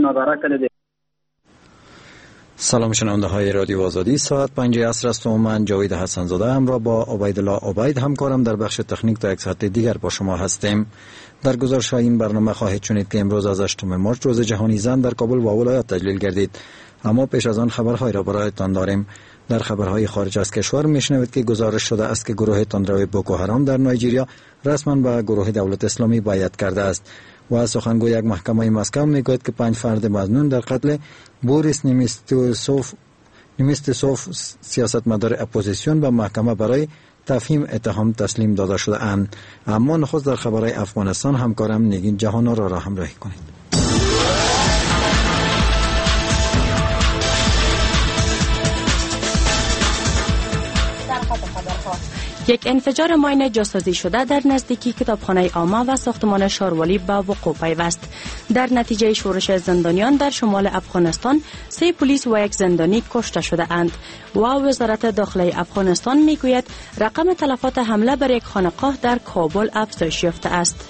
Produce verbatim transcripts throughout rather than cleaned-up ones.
نظاره کرده. سلام شنونده های رادیو آزادی، ساعت پنج عصر است و من جاوید حسن زاده همراه با عبیدالله عبید همکارم در بخش تکنیک تا یک ساعت دیگر با شما هستیم. در گزارش این برنامه خواهید شنید که امروز از هشتم مارچ روز جهانی زن در کابل و ولایات تجلیل گردید. اما پیش از آن خبرهای را برایتان داریم. در خبرهای خارج از کشور میشنوید که گزارش شده است که گروه تندروی بوکو حرام در نایجریا رسما به گروه دولت اسلامی بیعت کرده است و سخنگوی یک محکمه مسکو میگوید که پنج فرد مظنون در قتل بوریس نیمیستوسوف نیمیستوسوف سیاستمدار اپوزیسیون به محکمه برای تفهیم اتهام تسلیم داده شده اند. اما نخست در خبرهای افغانستان همکارم نگین جهان را را همراهی کنید. یک انفجار ماین جاسازی شده در نزدیکی کتابخانه عامه و ساختمان شاروالی به وقوع پیوست. در نتیجه شورش زندانیان در شمال افغانستان سه پلیس و یک زندانی کشته شده اند و وزارت داخلی افغانستان میگوید رقم تلفات حمله بر یک خانقاه در کابل افزایش یافته است.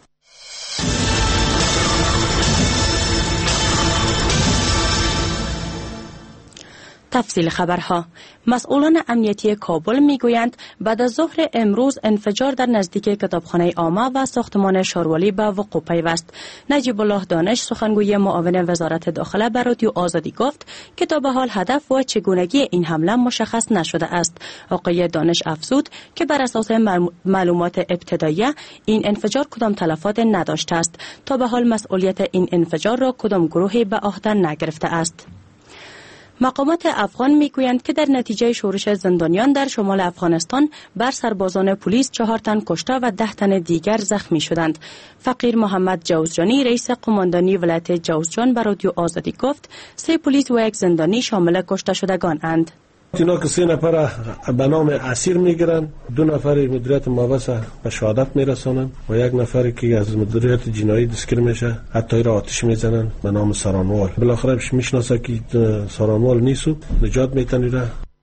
تفصیل خبرها. مسئولان امنیتی کابل میگویند بعد از ظهر امروز انفجار در نزدیک کتابخانه عامه و ساختمان شاروالی به وقوع پیوست. نجیب الله دانش سخنگوی معاون وزارت داخله بر رادیو آزادی گفت که تا به حال هدف و چگونگی این حمله مشخص نشده است. آقای دانش افزود که بر اساس معلومات ابتدایی این انفجار کدام تلفات نداشته است. تا به حال مسئولیت این انفجار را کدام گروهی به عهده نگرفته است. مقامات افغان میگویند که در نتیجه شورش زندانیان در شمال افغانستان بر سربازان پلیس چهار تن کشته و ده تن دیگر زخمی شدند. فقیر محمد جوزجانی رئیس قماندانی ولایت جوزجان بر رادیو آزادی گفت سه پلیس و یک زندانی شامل کشته شدگان اند. اینا که سه نفر به نام اسیر میگیرن، دو نفر مدیریت مابس به شهادت میرسانن و یک نفر که از مدیریت جنایی دستگیر میشه، حتی را آتش میزنن به نام سارانوال. بالاخره میشناسه که سارانوال نیست، نجات میتنیره.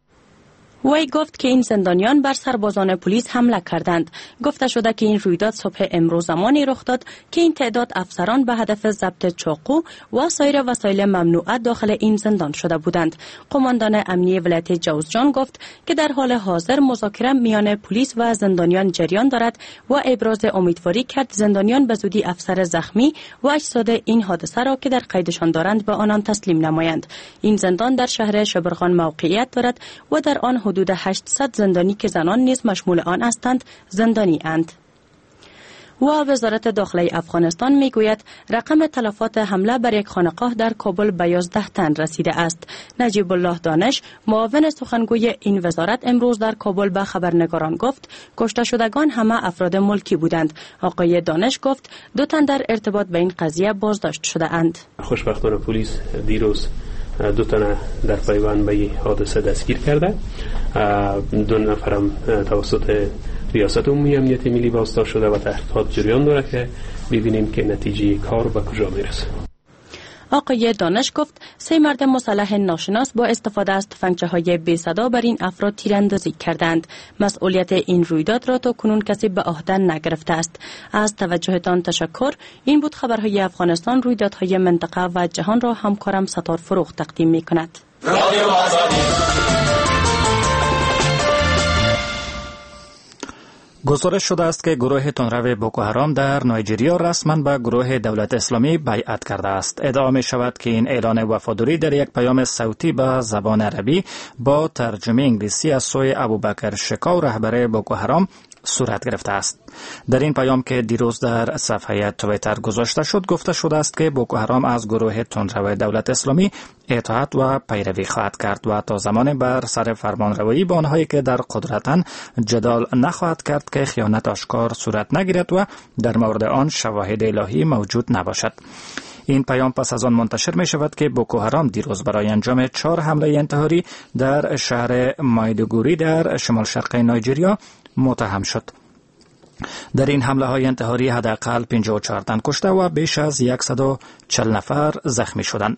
وی گفت که این زندانیان بر سربازان پلیس حمله کردند. گفته شده که این رویداد صبح امروز زمانی رخ داد که این تعداد افسران به هدف ضبط چاقو و سایر وسایل ممنوعه داخل این زندان شده بودند. قماندان امنیه ولایت جوزجان گفت که در حال حاضر مذاکره میان پلیس و زندانیان جریان دارد و ابراز امیدواری کرد زندانیان به زودی افسر زخمی و اجساد این حادثه را که در قیدشان دارند به آنان تسلیم نمایند. این زندان در شهر شبرغان موقعیت دارد و در آن حدود هشتصد زندانی که زنان نیز مشمول آن هستند زندانی اند. و وزارت داخلی افغانستان میگوید رقم تلفات حمله بر یک خانقاه در کابل به یازده تن رسیده است. نجیب الله دانش معاون سخنگوی این وزارت امروز در کابل به خبرنگاران گفت کشته شدگان همه افراد ملکی بودند. آقای دانش گفت دو تن در ارتباط به این قضیه بازداشت شده اند. خوشبختانه پلیس دیروز دو تن در پیوند به حادثه دستگیر کرده. دو نفرم توسط ریاست عمومی امنیت ملی بازداشت شده و تحقیقات جریان داره که ببینیم که نتیجه کار به کجا میرسه. آقای دانش گفت سه مرد مسلح ناشناس با استفاده از تفنگچه‌های بی صدا بر این افراد تیراندازی کردند. مسئولیت این رویداد را تا کنون کسی به عهده نگرفته است. از توجهتان تشکر. این بود خبرهای افغانستان. رویدادهای منطقه و جهان را همکارم ستار فروغ تقدیم می‌کند. رادیو آزادی. گزارش شده است که گروه تندرو بوکو حرام در نایجریا رسما به گروه دولت اسلامی بیعت کرده است. ادعا می شود که این اعلان وفاداری در یک پیام صوتی به زبان عربی با ترجمه انگلیسی از سوی ابوبکر شکاو رهبر بوکو حرام صورت گرفته است. در این پیام که دیروز در صفحه توییتر گذاشته شد گفته شده است که بوکو حرام از گروه تندرو دولت اسلامی اطاعت و پیروی خواهد کرد و تا زمان بر سر فرمانروایی با آنهایی که در قدرتند جدال نخواهد کرد که خیانت آشکار صورت نگیرد و در مورد آن شواهد الهی موجود نباشد. این پیام پس از آن منتشر می شود که بوکو حرام دیروز برای انجام چهار حمله انتحاری در شهر مایدوگوری در شمال شرقی نایجریا متهم شد. در این حمله های انتحاری حداقل پنجاه و چهار تن کشته و بیش از صد و چهل نفر زخمی شدند.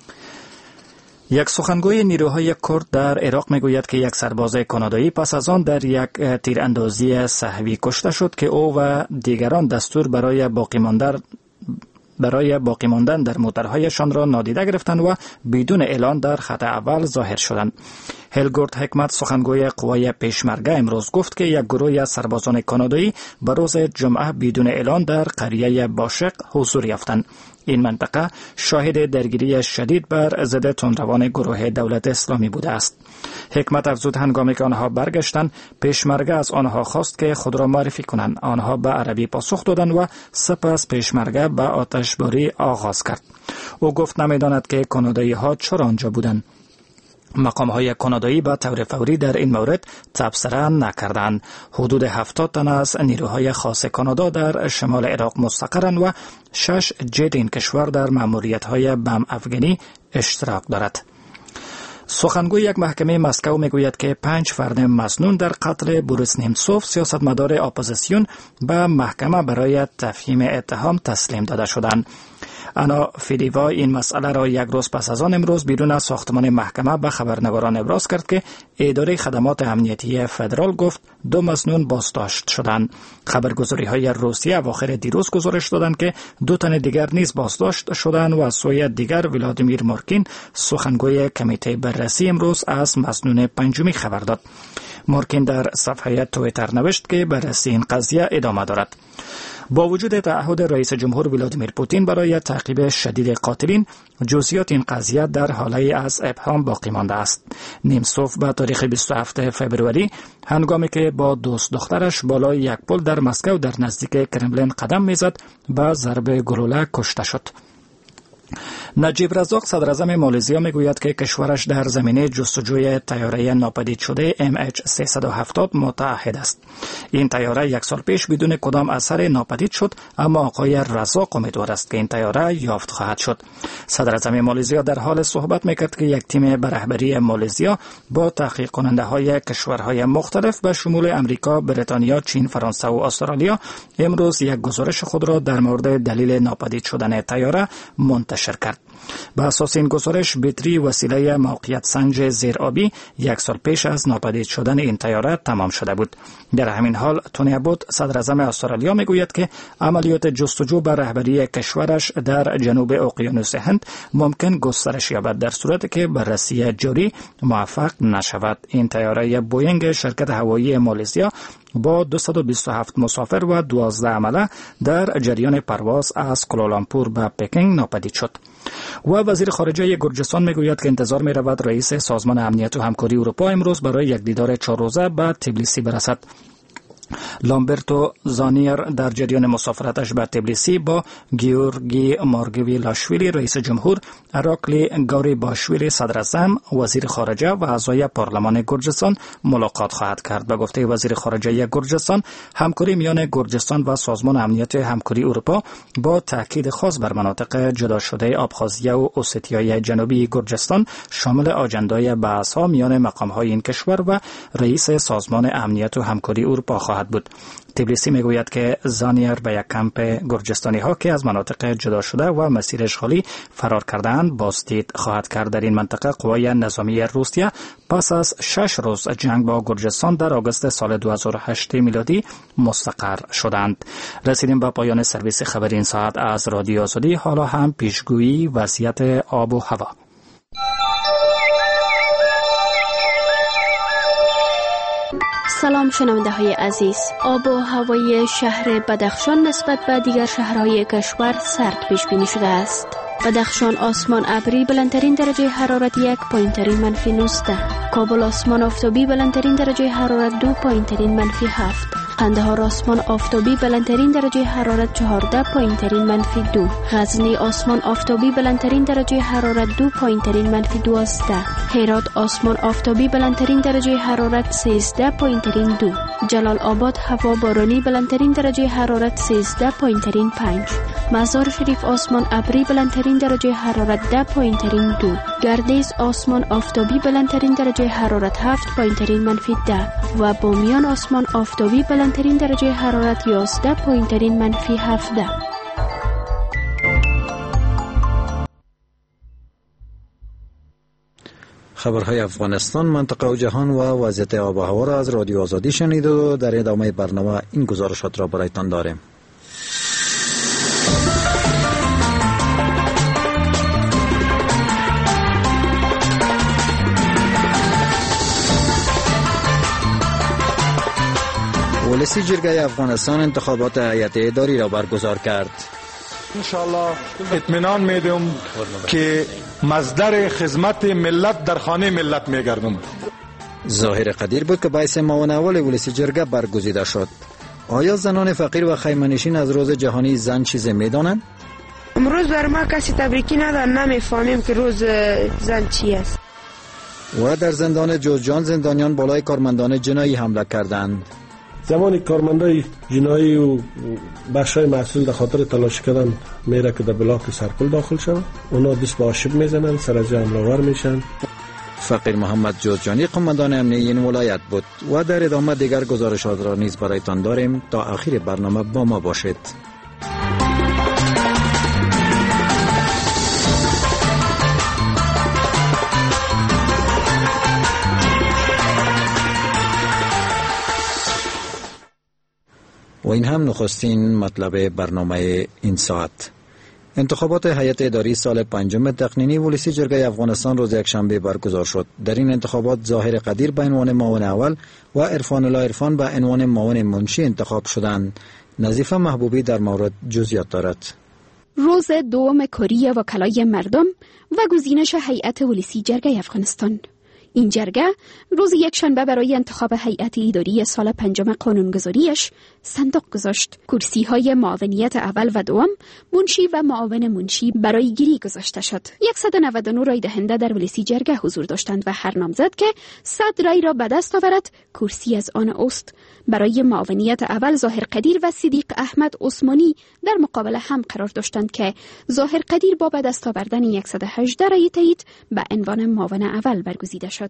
یک سخنگوی نیروهای کرد در عراق میگوید که یک سرباز کانادایی پس از آن در یک تیراندازی سهوی کشته شد که او و دیگران دستور برای باقی ماندن برای باقی ماندن در موترهایشان را نادیده گرفتند و بدون اعلان در خط اول ظاهر شدند. هلگورد حکمت سخنگوی قوای پیشمرگه امروز گفت که یک گروه از سربازان کانادایی به روز جمعه بدون اعلان در قریه باشق حضور یافتند. این منطقه شاهد درگیری شدید بر ضد تندروان گروه دولت اسلامی بوده است. حکمت افزود هنگامی که آنها برگشتند، پیشمرگه از آنها خواست که خود را معرفی کنند. آنها به عربی پاسخ دادند و سپس پیشمرگه به آتشباری آغاز کرد. او گفت نمیداند که کانادایی ها چرا آنجا بودند. مقام های کانادایی به طور فوری در این مورد تبصره نکردند. حدود هفتاد تن از نیروهای خاص کانادا در شمال عراق مستقرند و شش جت این کشور در مأموریت های بم افغانی اشتراک دارد. سخنگوی یک محکمه مسکو میگوید که پنج فرد مسنون در قتل بوریس نیمتسوف سیاستمدار اپوزیسیون به محکمه برای تفهیم اتهام تسلیم داده شدند. انا فیدیوا این مسئله را یک روز پس از آن امروز بیرون از ساختمان محکمه به خبرنگاران ابراز کرد که اداره خدمات امنیتی فدرال گفت دو مسنون بازداشت شدند. خبرگزاری های روسیه اواخر دیروز گزارش دادند که دو تن دیگر نیز بازداشت شدند و از سوی دیگر ولادیمیر مارکین سخنگوی کمیته بررسی امروز از مسنون پنجمی خبر داد. مارکین در صفحه توییتر نوشت که بررسی این قضیه ادامه دارد. با وجود تعهد رئیس جمهور ولادیمیر پوتین برای تعقیب شدید قاتلین، جزئیات این قضیه در حاله از ابهام باقی مانده است. نیمتسوف به تاریخ بیست و هفتم فوریه هنگامی که با دوست دخترش بالای یک پل در مسکو در نزدیک کرملین قدم میزد به ضرب گلوله کشته شد. نجیب رزاق صدر اعظم مالزیا میگوید که کشورش در زمینه جستجوی طیاره ناپدید شده ام اچ سیصد و هفتاد متعهد است. این طیاره یک سال پیش بدون کدام اثر ناپدید شد، اما آقای رزاق امیدوار است که این طیاره یافت خواهد شد. صدر اعظم مالزیا در حال صحبت میکرد که یک تیم به رهبری مالزیا با تحقیق کننده های کشورهای مختلف به شمول امریکا، بریتانیا، چین، فرانسه و استرالیا امروز یک گزارش خود را در مورد دلیل ناپدید شدن طیاره منتشر کرد. به اساس این گزارش بطری وسیله موقعیت سنج زیرآبی یک سال پیش از ناپدید شدن این طیاره تمام شده بود. در همین حال تونی ابوت صدر اعظم استرالیا میگوید که عملیات جستجو بر رهبری کشورش در جنوب اقیانوس هند ممکن گسترش یابد در صورتی که بررسی جاری موفق نشود. این طیاره بوینگ شرکت هوایی مالزیا با دویست و بیست و هفت مسافر و دوازده عمله در جریان پرواز از کوالالامپور به پکینگ ناپدید شد. و وزیر خارجه گرجستان میگوید که انتظار می رود رئیس سازمان امنیت و همکاری اروپا امروز برای یک دیدار چهار روزه به تبلیسی برسد. لامبرتو زانیر در جریان مسافرتش به تبلیسی با گیورگی مارگویلاشویلی رئیس جمهور، اراکلی گوریباشویلی صدر اعظم، وزیر خارجه و اعضای پارلمان گرجستان ملاقات خواهد کرد. به گفته وزیر خارجه گرجستان، همکاری میان گرجستان و سازمان امنیت همکاری اروپا با تاکید خاص بر مناطق جدا شده آبخازیا و اوستیای جنوبی گرجستان شامل آجندای بحث‌ها میان مقام‌های این کشور و رئیس سازمان امنیت و همکاری اروپا خواهد بود. تبلیسی میگوید که زانیر به یک کمپ گرجستانی ها که از مناطق جدا شده و مسیر اشغالی فرار کردند بازدید خواهد کرد. در این منطقه قوای نظامی روسیه پس از شش روز جنگ با گرجستان در آگوست سال دو هزار و هشت میلادی مستقر شدند. رسیدیم به پایان سرویس خبری این ساعت از رادیو آزادی. حالا هم پیشگویی وضعیت آب و هوا. سلام شنونده های عزیز. آب و هوای شهر بدخشان نسبت به دیگر شهرهای کشور سرد پیش بینی شده است. بدخشان آسمان ابری بلندترین درجه حرارت یک پایینترین منفی نوزده. کابل آسمان آفتابی بلندترین درجه حرارت دو پایینترین منفی هفت. قندهار آسمان آفتابی بلندترین درجه حرارت چهارده پایینترین منفی دو. غزنی آسمان آفتابی بلندترین درجه حرارت دو پایینترین منفی دوازده. هرات آسمان آفتابی بلندترین درجه حرارت سیزده پایینترین دو. جلال آباد هوا بارانی بلندترین درجه حرارت سیزده پایینترین پنج. مزار شریف آسمان ابری بلندترین درجه حرارت ده پایینترین دو. گردیز آسمان آفتابی بلندترین درجه حرارت هفت پایینترین منفی ده و بامیان آسمان آفتابی بلندترین درجه حرارت یازده پایینترین منفی هفده. خبرهای افغانستان، منطقه و جهان و وضعیت آب و هوا را از رادیو آزادی شنید و در ادامه برنامه این گزارشات را برایتان داریم. ولسی جرگه افغانستان انتخابات هیئت اداری را برگزار کرد. انشاءالله اطمینان میدم که مصدر خدمت ملت در خانه ملت میگردم. ظاهر قدیر بود که باعث معاون اول ولسی جرگه برگزیده شد. آیا زنان فقیر و خیمه‌نشین از روز جهانی زن چیزی میدانند؟ امروز بر ما کسی تبریکی ندارد، نمیفهمیم که روز زن چی است. و در زندان جوزجان زندانیان بالای کارمندان جنایی حمله کردند. زمانی کارمندای جنایی و بخشای مسئول در خاطر تلاش کردن میره که در بلاک سرپل داخل شد، اونا دست به آشوب میزنن، سر از جا حمله ور میشن. فقیر محمد جوزجانی قماندان امنیه این ولایت بود و در ادامه دیگر گزارشات را نیز برایتان داریم. تا آخر برنامه با ما باشید. و این هم نخستین مطلب برنامه این ساعت. انتخابات هیئت اداری سال پنجم تقنینی ولسی جرگه افغانستان روز یکشنبه برگزار شد. در این انتخابات ظاهر قدیر به عنوان معاون اول و عرفان الله عرفان به عنوان معاون منشی انتخاب شدند. نظیفه محبوبی در مورد جزئیات دارد. روز دوم کاری وکلای مردم و گزینش هیئت ولسی جرگه افغانستان. این جرگه روز یکشنبه برای انتخاب هیئت اداری سال پنجم قانونگذاریش صندوق گذاشت. کرسی های معاونیت اول و دوم، منشی و معاون منشی برای گیری گذاشته شد. صد و نود و نه رای دهنده در ولسی جرگه حضور داشتند و هر نامزد که صد رای را به دست آورد کرسی از آن اوست. برای معاونیت اول ظاهر قدیر و صدیق احمد عثمانی در مقابله هم قرار داشتند که ظاهر قدیر با به دست آوردن صد و هجده رای تایید به عنوان معاون اول برگزیده شد.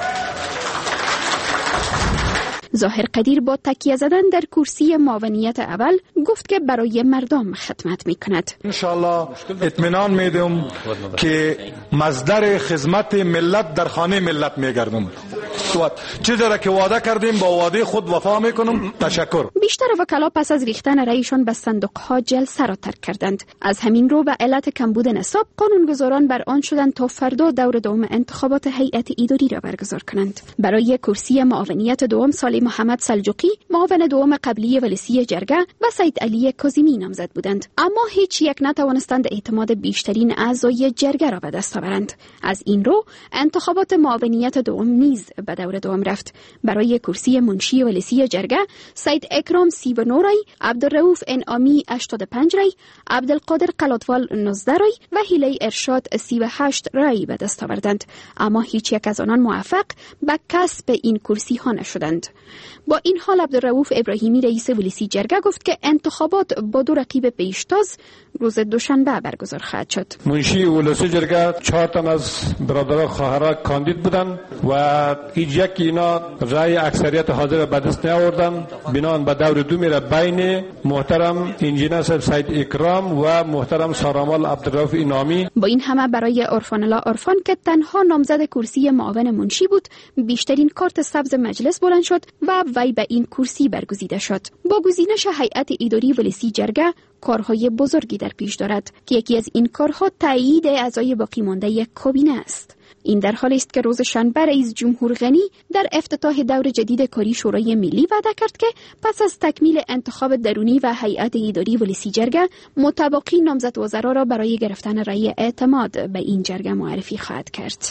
ظاهر قدیر با تکیه زدن در کرسی معاونیت اول گفت که برای مردم خدمت میکند. انشاءالله اطمینان میدم که مصدر خدمت ملت در خانه ملت میگردم. چیزی را که وعده کردیم با وعده خود وفا میکنم. تشکر. بیشتر وکلا پس از ریختن رأیشان به صندوق ها جلسه را ترک کردند. از همین رو به علت کمبود نصاب قانونگذاران بر آن شدند تا فردا دور دوم انتخابات هیئت اداری را برگزار کنند. برای کرسی معاونیت دوم سالی محمد سلجوقی معاون دوم قبلی ولسی جرگه و سید علی کاظمی نامزد بودند، اما هیچ یک نتوانستند اعتماد بیشترین اعضای جرگه را به دست آورند. از این رو انتخابات معاونیت دوم نیز به دور دوم رفت. برای کرسی منشی ولسی جرگه سید اکرام سی و نه رای، عبدالرؤوف انعامی هشتاد و پنج رای، عبدالقادر قلاتوال نوزده رای و هیله ارشاد سی و هشت رای به دست آوردند، اما هیچ یک از آنان موفق به کسب این کرسی ها نشدند. با این حال عبدالرؤوف ابراهیمی رئیس ولسی جرگه گفت که انتخابات با دو رقیب پیشتاز روز دوشنبه برگزار خواهد شد. منشی ولسی جرگه چهار تن از برادران خواهران کاندید بودند و هیچ یک اینا رای اکثریت حاضر به دست نیاوردند. بنان به دور دو میره بین محترم انجینر صاحب سید اکرام و محترم سارامال عبدالرؤوف انعامی. با این همه برای عرفان الله عرفان که تنها نامزد کرسی معاون منشی بود بیشترین کارت سبز مجلس بلند شد و وی به این کرسی برگزیده شد. با گزینش هیئت اداری ولسی جرگه کارهای بزرگی در پیش دارد که یکی از این کارها تایید اعضای باقی مانده کابینه است. این در حالی است که روز شنبه رئیس جمهور غنی در افتتاح دور جدید کاری شورای ملی وعده کرد که پس از تکمیل انتخاب درونی و هیئت اداری ولسی جرگه متباقی نامزد وزرا را برای گرفتن رأی اعتماد به این جرگه معرفی خواهد کرد.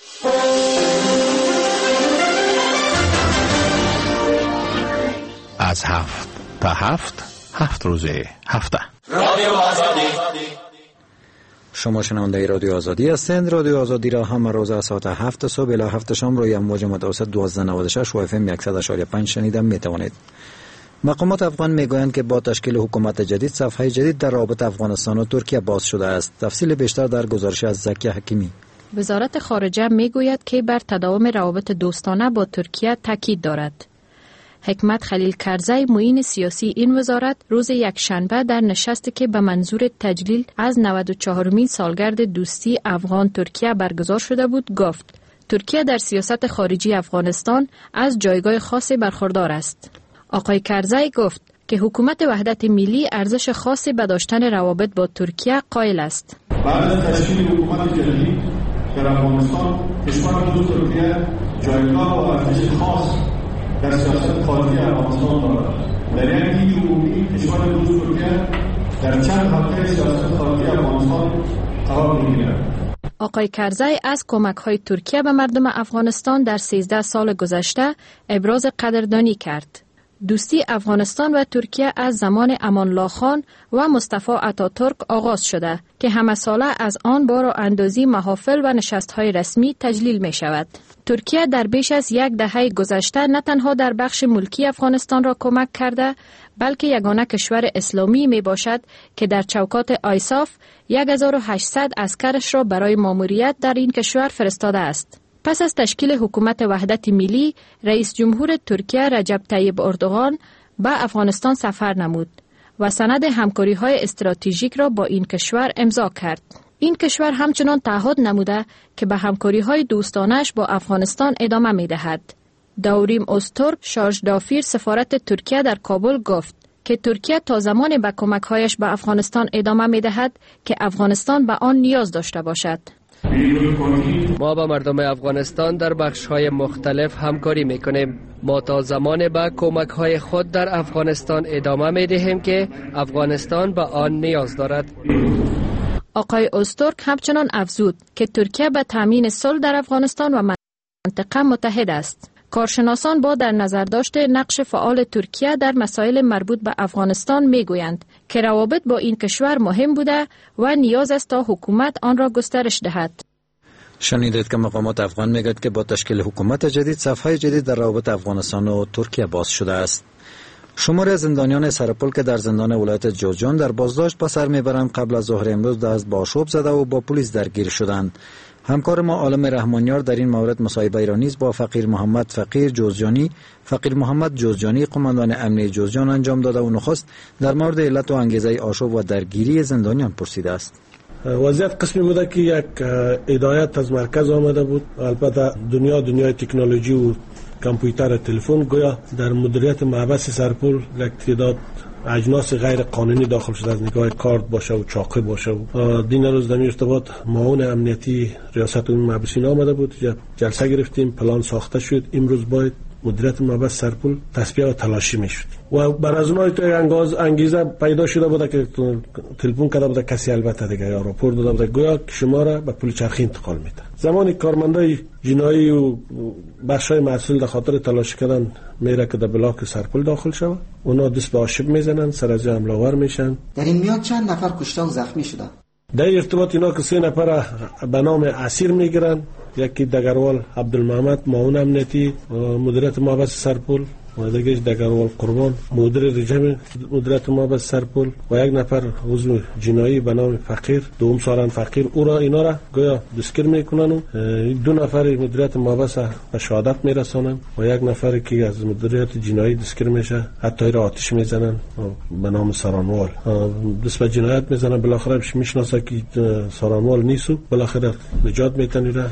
از هفت تا هفت هفت روزه هفته رادیو آزادی. شما شنونده رادیو آزادی هستند. رادیو آزادی را هم روز از ساعت هفت صبح الی هفت شام روی امواج متوسط دویست و نود و شش و اف ام صد و اشاری پنج شنیده می توانید. مقامات افغان میگویند که با تشکیل حکومت جدید صفحه جدید در رابطه افغانستان و ترکیه باز شده است. تفصیل بیشتر در گزارش از زکی حکیمی. وزارت خارجه میگوید که بر تداوم روابط دوستانه با ترکیه تاکید دارد. حکمت خلیل کرزی معین سیاسی این وزارت روز یکشنبه در نشستی که به منظور تجلیل از نود و چهارمین سالگرد دوستی افغان ترکیه برگزار شده بود گفت ترکیه در سیاست خارجی افغانستان از جایگاه خاصی برخوردار است. آقای کرزی گفت که حکومت وحدت ملی ارزش خاصی به داشتن روابط با ترکیه قائل است. بعد از تشکیل حکومت جدید در افغانستان کشور ترکیه جایگاه و ارزش خاص در سیاست خارجی افغانستان دارد. در یک هیچ عمومی کشور دوست ترکیه در چند خطه سیاست خارجی افغانستان قرار می‌گیرد. آقای کرزی از کمک‌های ترکیه به مردم افغانستان در سیزده سال گذشته ابراز قدردانی کرد. دوستی افغانستان و ترکیه از زمان امان الله خان و مصطفی اتاتورک آغاز شده که همه ساله از آن بار اندازی محافل و نشست‌های رسمی تجلیل می شود. ترکیه در بیش از یک دهه گذشته نه تنها در بخش ملکی افغانستان را کمک کرده بلکه یگانه کشور اسلامی می باشد که در چوکات آیساف هزار و هشتصد عسکرش را برای ماموریت در این کشور فرستاده است. پس از تشکیل حکومت وحدت ملی، رئیس جمهور ترکیه رجب طیب اردوغان به افغانستان سفر نمود و سند همکاری‌های استراتژیک را با این کشور امضا کرد. این کشور همچنان تعهد نموده که به همکاری‌های دوستانش با افغانستان ادامه می‌دهد. داوریم اوزتورک، شارژ دافیر سفارت ترکیه در کابل گفت که ترکیه تا زمان به کمک‌هایش به افغانستان ادامه می‌دهد که افغانستان به آن نیاز داشته باشد. ما با مردم افغانستان در بخش‌های مختلف همکاری می‌کنیم. ما تا زمان به کمک‌های خود در افغانستان ادامه می‌دهیم که افغانستان به آن نیاز دارد. آقای اوزتورک همچنان افزود که ترکیه به تامین صلح در افغانستان و منطقه متحد است. کارشناسان با در نظر داشته نقش فعال ترکیه در مسائل مربوط به افغانستان میگویند که روابط با این کشور مهم بوده و نیاز است تا حکومت آن را گسترش دهد. شنیدید که مقامات افغان میگوید که با تشکیل حکومت جدید صفحه جدید در روابط افغانستان و ترکیه باز شده است. شماری از زندانیان سرپل که در زندان ولایت جوزجان در بازداشت به سر میبرند قبل از ظهر امروز دست با آشوب زده و با پلیس درگیر شدند. همکار ما عالم رحمانیار در این مورد مصاحبه را نیز با فقیر محمد فقیر جوزجانی فقیر محمد جوزجانی قماندان امنیه جوزجان انجام داده و نخست در مورد علت و انگیزه آشوب و درگیری زندانیان پرسیده است. وضعیت قسمی بوده که یک هدایت از مرکز آمده بود. البته دنیا دنیای تکنولوژی و کامپیوتر تلفن گویا در مدیریت محبس سرپل یک تعداد اجناس غیر قانونی داخل شده از نگاه کارت باشه و چاقه باشه و دین روز در ارتباط معاون امنیتی ریاست عمومی محبسین آمده بود. جلسه گرفتیم، پلان ساخته شد. امروز باید مدیریت محبس سرپل تصفیه و تلاشی میشد و بر از اونها تو انگاز انگیزه پیدا شده بوده که تلفن کرده بوده کسی البته دیگه یا راپور داده بوده گویا که شما را به پل چرخی انتقال میده. زمانی کارمندای جنایی و بخشای مسئول در خاطر تلاشی کردن میره که در بلاک سرپل داخل شود، اونا دست به آشوب میزنن، سر از حمله آور میشن. در این میان چند نفر کشته و زخمی شده؟ در ارتباط اینا که سه نفر به نام اسیر میگیرن، یکی دگروال عبدالمحمد معاون امنیتی مدیریت محبس سرپل و دیگه دگروال قربان مدیر رژیم مدیریت محبس سرپل و یک نفر عضو جنایی به نام فقیر دوم سالن فقیر او را اینا را گویا دستگیر میکنن و دو نفر مدیریت محبس به شهادت میرسانن و یک نفر که از مدیریت جنایی دستگیر میشه حتی را آتش میزنن به نام سارانوال. دست به جنایت میزنن، بالاخره میشناسه که سارانوال نیست و بالاخره نجات میتنه.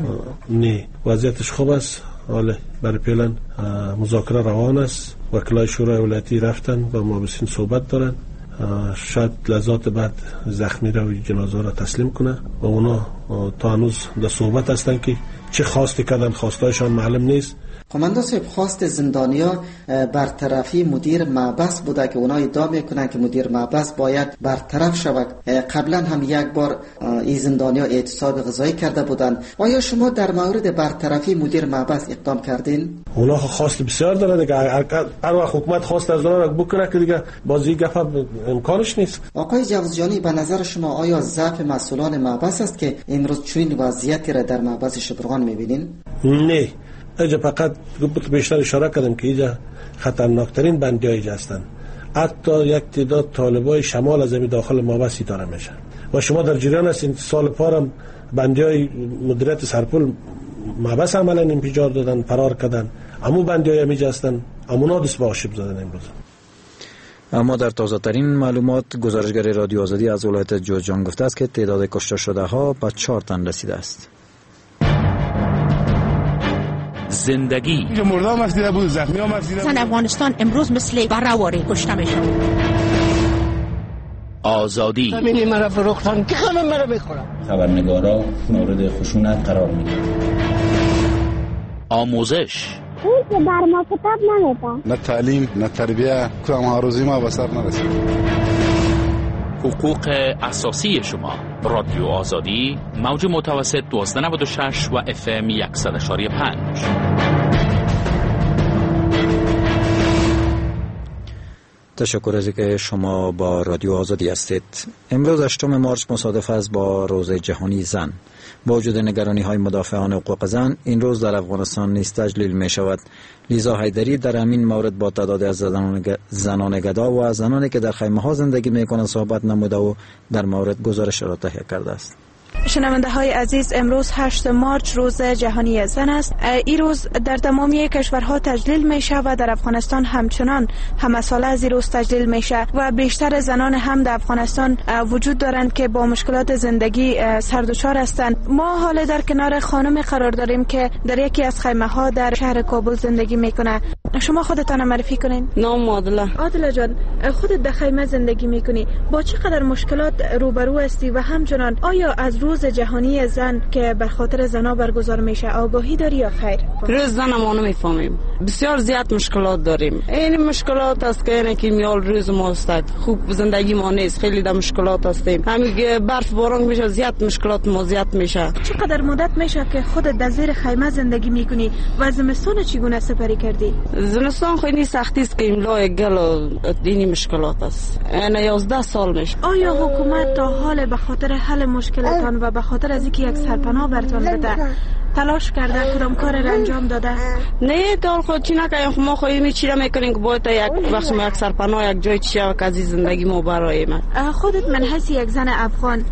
نه وضعیتش خوب است. حالا برای پیلن مذاکره روان است. وکلای شورای ولایتی رفتن با محبسین صحبت دارن. شاید لحظات بعد زخمی را و جنازه را تسلیم کنه و اونا تا هنوز در صحبت هستن که چه خواستی کردن، خواستایشان معلوم نیست. قماندان صاحب، خواست زندانیا برطرفی مدیر محبس بوده که اونا ادعا میکنن که مدیر محبس باید برطرف شود. قبلا هم یک بار این زندانیا اعتصاب غذایی کرده بودن. آیا شما در مورد برطرفی مدیر محبس اقدام کردین؟ اونا خواست بسیار داره دیگه. هر وقت حکومت خواست از اونا بکنه که دیگه بازی گپ امکانش نیست. آقای جوزجانی، به نظر شما آیا ضعف مسئولان محبس است که امروز چنین وضعیتی را در محبس شبرغان میبینین؟ نه، اینجا فقط بیشتر اشاره کردم که اینجا خطرناکترین بندی‌ها اینجا هستند. حتی یک تعداد طالبای شمال از این داخل محبس داره میشن و شما در جریان هستین. سال پارم بندی‌های مدیریت سرپل محبس عملا انفجار دادن، فرار کردن. امو بندی‌های اینجا هستن، امونا دست به آشوب زدن امروز. اما در تازه ترین معلومات گزارشگر رادیو آزادی از ولایت جوزجان گفته است که تعداد کشته شده ها به چهار تن رسیده است. زندگی مردم مسیده بود، زخمی ها مسیده بود. افغانستان امروز مثل برآوری کشته میشه. آزادی همین مرا فروختن که همه مرا بخورم. خبرنگارا مورد خشونت قرار میگیرند. آموزش این که بر ما کتاب نمیده. نه تعلیم نه تربیه، کدام آرزوی ما به سر نرسید. حقوق اساسی شما. رادیو آزادی، موج متوسط دوازده نود و شش و اف ام صد و یک و پنج. تشکر از اینکه شما با رادیو آزادی هستید. امروز هشتم مارس مصادف است با روز جهانی زن. با وجود نگرانی های مدافعان حقوق زن، این روز در افغانستان نیز تجلیل می شود. لیزا حیدری در همین مورد با تعدادی از زنان گدا و زنانی که در خیمه ها زندگی می کنند صحبت نموده و در مورد گزارش را تهیه کرده است. شنونده های عزیز، امروز هشت مارچ روز جهانی زن است. این روز در تمامی کشورها تجلیل میشه و در افغانستان همچنان همه ساله از این روز تجلیل میشه و بیشتر زنان هم در افغانستان وجود دارند که با مشکلات زندگی سردوچار هستند. ما حالا در کنار خانم قرار داریم که در یکی از خیمه ها در شهر کابل زندگی میکنه. شما خودتان معرفی کنین. نام عادله. عادله جان، خودت در خیمه زندگی میکنی، با چقدر مشکلات روبرو هستی و همچنان آیا از روز جهانی زن که به خاطر زنا برگزار میشه آگاهی داری یا خیر؟ روز زن ما نمیفهمیم، بسیار زیاد مشکلات داریم. این مشکلات است که اینه که میال روز ما است، خوب زندگی ما نیست، خیلی در مشکلات هستیم. همین برف باران میشه زیاد مشکلات ما زیاد میشه. چقدر مدت میشه که خودت در زیر خیمه زندگی میکنی و زمستان چگونه سپری کردی؟ زمستان خیلی سختی است که املای گل و دینی مشکلات است. این یازده سال میشه. آیا حکومت تا حال به خاطر حل مشکلاتان و به خاطر از اینکه یک سرپناه براتون بده تلاش کرده، کدام کار را انجام داده؟ نه دال خود چی نکنیم، ما خواهیم چی را میکنیم که باید یک وقت ما یک سرپناه یک جای چی و کازی زندگی ما برای ما. خودت من حسی یک زن افغان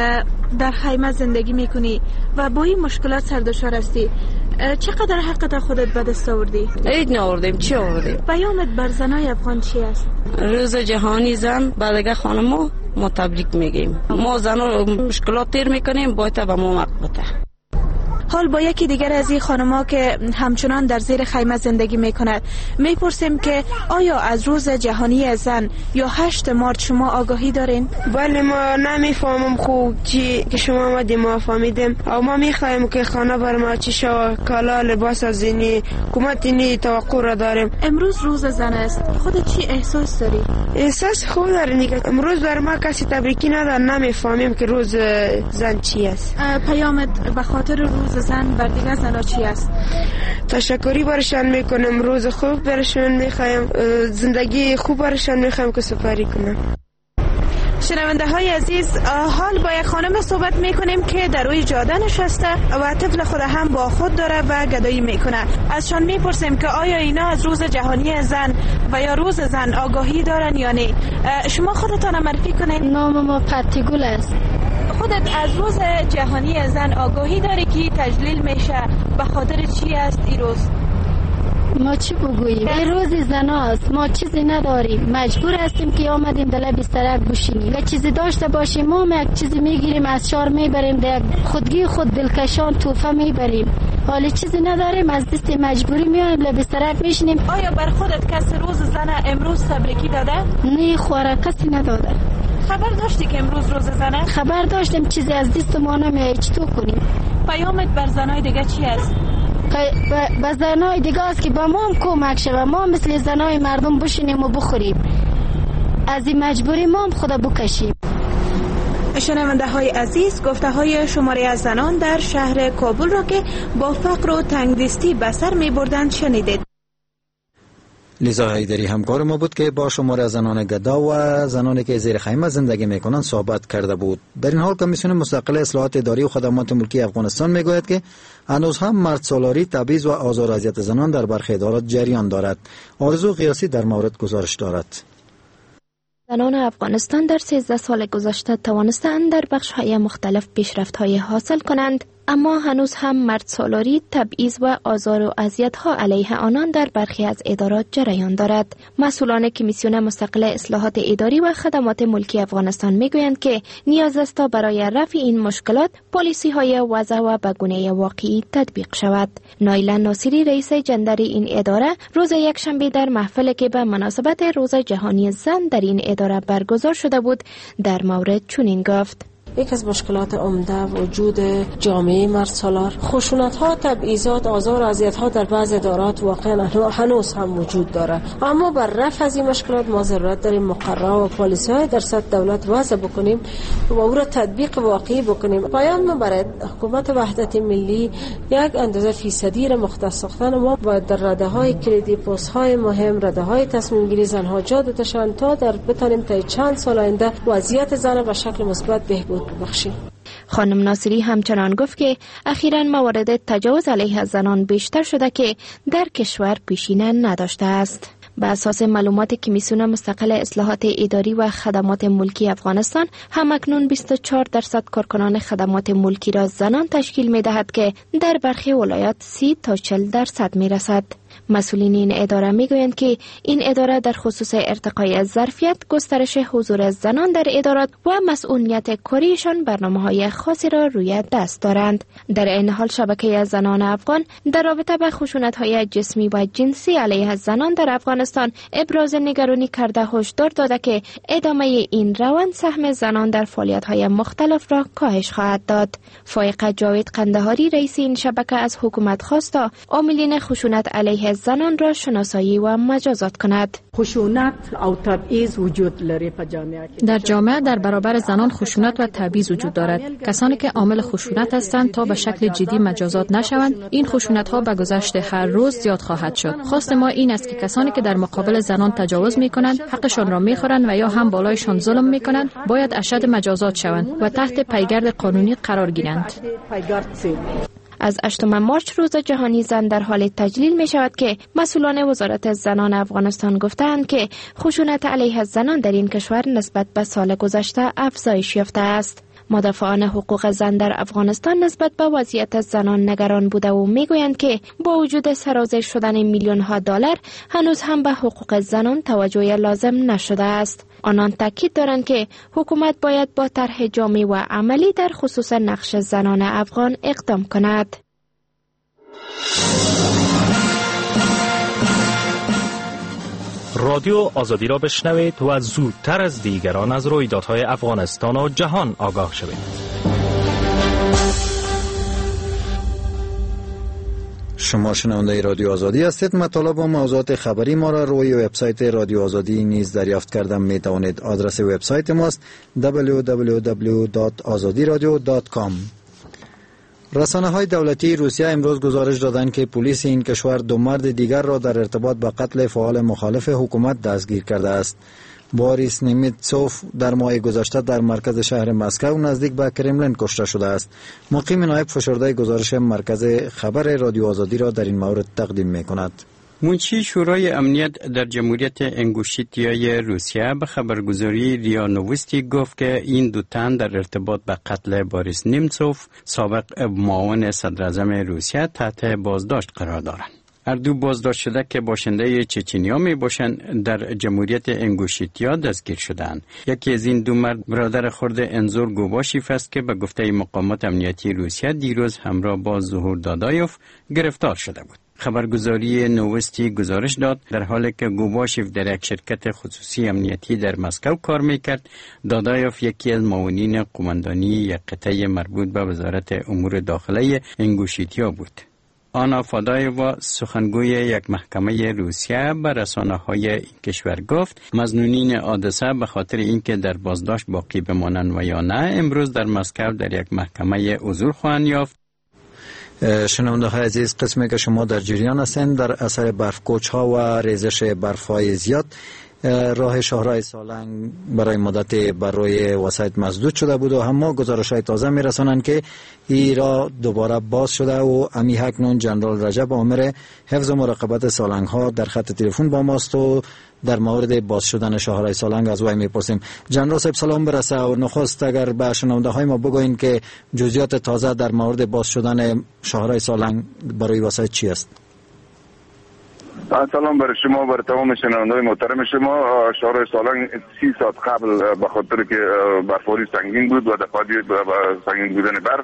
در خیمه زندگی میکنی و با این مشکلات سردشار هستی، چقدر حقت خودت به دست آوردی؟ هیچ نآوردیم. چی آوردیم؟ پیامت بر زنای افغان چی است؟ روز جهانی زن به دیگه خانم‌ها ما تبریک میگیم. ما زنها مشکلات تیر میکنیم، باید به ما مقبته. حال با یکی دیگر از این خانم‌ها که همچنان در زیر خیمه زندگی میکند میپرسیم که آیا از روز جهانی زن یا هشت مارچ شما آگاهی دارین؟ بله، ما نمیفهمم خوب چی که شما آمدیم ما فهمیدیم و ما میخوایم که خانه بر ما چی شو، کالا لباس از اینی حکومت اینی توقع را داریم. امروز روز زن است، خودت چی احساس داری؟ احساس خوب داریم که امروز بر ما کسی تبریکی نداره، نمیفهمیم که روز زن چی است. پیامت به خاطر روز زن بر دیگه زنا چی است؟ تشکری برشان میکنم، روز خوب برشان میخوایم، زندگی خوب برشان میخوایم که سپری کنم. شنونده های عزیز، حال با یک خانم صحبت میکنیم که در روی جاده نشسته و طفل خود هم با خود داره و گدایی میکنه. ازشان میپرسیم که آیا اینا از روز جهانی زن و یا روز زن آگاهی دارن یا نه. شما خودتان معرفی کنید. نام ما پرتگول است. خودت از روز جهانی زن آگاهی داری که تجلیل میشه، به خاطر چی است این روز؟ ما چی بگوییم؟ این روز زناست، ما چیزی نداریم، مجبور هستیم که آمدیم دل بسترک بشینیم. یک چیزی داشته باشیم ما یک چیزی میگیریم، از شار میبریم، در خودگی خود دلکشان توفه میبریم. حالا چیزی نداریم، از دست مجبوری میایم دل بسترک میشینیم. آیا بر خودت کسی روز زن امروز تبریکی داده؟ نه خوره، کسی نداده. خبر داشتی که امروز روز زنه؟ خبر داشتیم، چیزی از دست ما نمیاد، چطور کنیم؟ پیامت بر زنای دیگه چی است؟ به زنای دیگه است که با ما هم کمک شود، ما مثل زنای مردم بشینیم و بخوریم، از این مجبوری ما هم خدا بکشیم. شنونده های عزیز، گفته های شماری از زنان در شهر کابل را که با فقر و تنگدستی به سر می بردند شنیدید. لیزا حیدری همکار ما بود که با شماره از زنان گدا و زنانی که زیر خیمه زندگی میکنند صحبت کرده بود. در این حال کمیسیون مستقل اصلاحات اداری و خدمات ملکی افغانستان میگوید که هنوز هم مردسالاری، تبعیض و آزار و اذیت زنان در برخی ادارات جریان دارد. آرزو قیاسی در مورد گزارش دارد. زنان افغانستان در سیزده سال گذشته توانستند در بخش‌های مختلف پیشرفت‌های حاصل کنند، اما هنوز هم مردسالاری، تبعیض و آزار و اذیت‌ها علیه آنان در برخی از ادارات جریان دارد. مسئولان کمیسیون مستقل اصلاحات اداری و خدمات ملکی افغانستان میگویند که نیاز است تا برای رفع این مشکلات پالیسی‌های واضح و به گونه واقعی تطبیق شود. نایلا ناصری رئیس جندری این اداره روز یکشنبه در محفلی که به مناسبت روز جهانی زن در این اداره برگزار شده بود در مورد چنین گفت: یک از مشکلات عمده وجود جامعه مرد سالار، خشونت ها، تبعیضات، آزار و اذیت ها در بعض ادارات واقعا هنوز هم وجود داره. اما بر رفع از این مشکلات ما ضرورت داریم مقررات و پالیسی های در سطح دولت وضع بکنیم و او را تطبیق واقعی بکنیم. پایان ما برای حکومت وحدت ملی یک اندازه فیصدی را مختص ساختن. ما باید در رده های کلیدی، پست های مهم، رده های تصمیم گیری زنها جا دادشان تا در بتانیم تا چند سال آینده وضعیت زن به شکل مثبت بهبود ببخشیم. خانم ناصری همچنان گفت که اخیراً موارد تجاوز علیه زنان بیشتر شده که در کشور پیشینه نداشته است. به اساس معلومات کمیسیون مستقل اصلاحات اداری و خدمات ملکی افغانستان، همکنون بیست و چهار درصد کارکنان خدمات ملکی را زنان تشکیل می دهد که در برخی ولایات سی تا چهل درصد می رسد. مسئولین این اداره می گویند که این اداره در خصوص ارتقای ظرفیت، گسترش حضور زنان در ادارات و مسئولیت کاریشان برنامه‌های خاصی را روی دست دارند. در این حال شبکه از زنان افغان در رابطه با خشونت‌های جسمی و جنسی علیه زنان در افغانستان ابراز نگرانی کرده هشدار داده که ادامه این روند سهم زنان در فعالیت‌های مختلف را کاهش خواهد داد. فائقه جاوید قندهاری رئیس این شبکه از حکومت خواست تا عاملین خشونت علیه زنان را شناسایی و مجازات کند. خشونت او تبعیض وجود لري په جامعه در جامعه در برابر زنان خشونت و تبعیض وجود دارد. کسانی که عامل خشونت هستند تا به شکل جدی مجازات نشوند، این خشونت ها به گذشت هر روز زیاد خواهد شد. خواست ما این است که کسانی که در مقابل زنان تجاوز می کنند، حقشان را می خورند و یا هم بالایشان ظلم می کنند، باید اشد مجازات شوند و تحت پیگرد قانونی قرار گیرند. از هشتم مارچ روز جهانی زن در حال تجلیل می شود که مسئولان وزارت زنان افغانستان گفتند که خشونت علیه زنان در این کشور نسبت به سال گذشته افزایش یافته است. مدافعان حقوق زن در افغانستان نسبت به وضعیت زنان نگران بوده و میگویند که با وجود سرازیر شدن میلیون ها دلار هنوز هم به حقوق زنان توجه لازم نشده است. آنان تاکید دارند که حکومت باید با طرح جامع و عملی در خصوص نقش زنان افغان اقدام کند. رادیو آزادی را بشنوید و زودتر از دیگران از رویدادهای افغانستان و جهان آگاه شوید. شما شنونده رادیو آزادی هستید. مطالب و موضوعات خبری ما را روی وبسایت رادیو آزادی نیز دریافت کردن می توانید. آدرس وبسایت ماست دبلیو دبلیو دبلیو دات آزادی رادیو دات کام. رسانه های دولتی روسیه امروز گزارش دادند که پلیس این کشور دو مرد دیگر را در ارتباط با قتل فعال مخالف حکومت دستگیر کرده است. بوریس نیمیتسوف در ماه گذشته در مرکز شهر مسکو نزدیک به کرملین کشته شده است. مقیم نایب فشرده گزارش مرکز خبر رادیو آزادی را در این مورد تقدیم می کند. منشی شورای امنیت در جمهوریت انگوشیتیای روسیه به خبرگزاری ریا نوستی گفت که این دو تن در ارتباط به قتل بوریس نیمتسوف سابق معاون صدراعظم روسیه تحت بازداشت قرار دارند. هر دو بازداشت شده که باشنده چچنیا می باشند در جمهوریت انگوشیتیا دستگیر شدند. یکی از این دو مرد برادر خرد انزور گوباشیف است که به گفته مقامات امنیتی روسیه دیروز همراه با ظهور دادایوف گرفتار شده بود. خبرگزاری نوستی گزارش داد در حالی که گوباشیف در یک شرکت خصوصی امنیتی در مسکو کار میکرد، دادایوف یکی از معاونین قماندانی یک قطعه مربوط به وزارت امور داخلی انگوشیتیا بود. آنا فادایوا سخنگوی یک محکمه روسیه به رسانه‌های این کشور گفت مظنونین حادثه به خاطر اینکه در بازداشت باقی بمانند و یا نه امروز در مسکو در یک محکمه حضور خواهند یافت. شنونده های عزیز، قسمی که شما در جریان هستند در اثر برفکوچ ها و ریزش برف های زیاد راه شاهراه سالنگ برای مدت بر روی وسایط مسدود شده بود و اما گزارش های تازه می رسانند که ای را دوباره باز شده و امی اکنون جنرال رجب آمر حفظ و مراقبت سالنگ ها در خط تلفن با ماست و در مورد باز شدن شاهراه سالنگ از وی میپرسیم. جنرال صاحب سلام برسه و نخست اگر به شنونده های ما بگوین که جزئیات تازه در مورد باز شدن شاهراه سالنگ برای وسایط چی است؟ سلام برای شما، برای تمام شنونده‌های محترم شما. شاهراه سالنگ سی ساعت قبل به خاطر که برفباری سنگین بود و دفعاتی سنگین بودن برف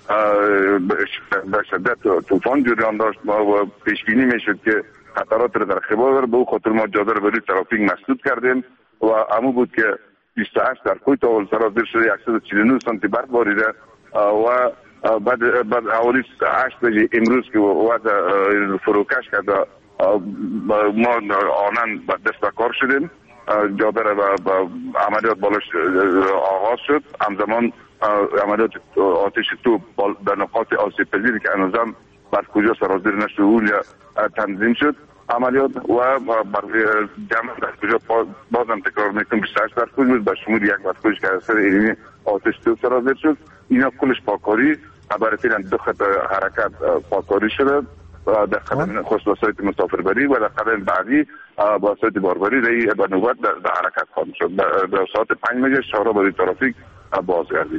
به شدت طوفان جریان داشت و پیش بینی میشد که خطرات را در اختبار داره. به او خاطر ما جاده را برای ترافیک مسدود کردیم و همون بود که بیست و هشت در کویت اول سرازیر شده صد و چهل و نه سانتی برف باریده و بعد بعد حوالی هشت بجه امروز که وقت فروکش کرده ما آنان دست کار شدیم جابر و عملیات بالاش آغاز شد. همزمان عملیات آتش توپ در نقاط آسیب پذیری که هنوزم بر کجا سرازیر نشده اونجا تنظیم شد عملیات و جمع در کجا بازم تکرار میکنم بیست و هشت در کجا بود به شمول یک بر کجا که اثر اینی آتش توپ سرازیر شد. اینا کلش پاکاری برای فعلا دو خط حرکت پاکاری شده در قدم خصوص وسایط مسافربری و در قدم بعدی وسایط باربری رای به نوبت در حرکت خواهد شد. در ساعت پنج بجه شهرها برای ترافیک بازگردید.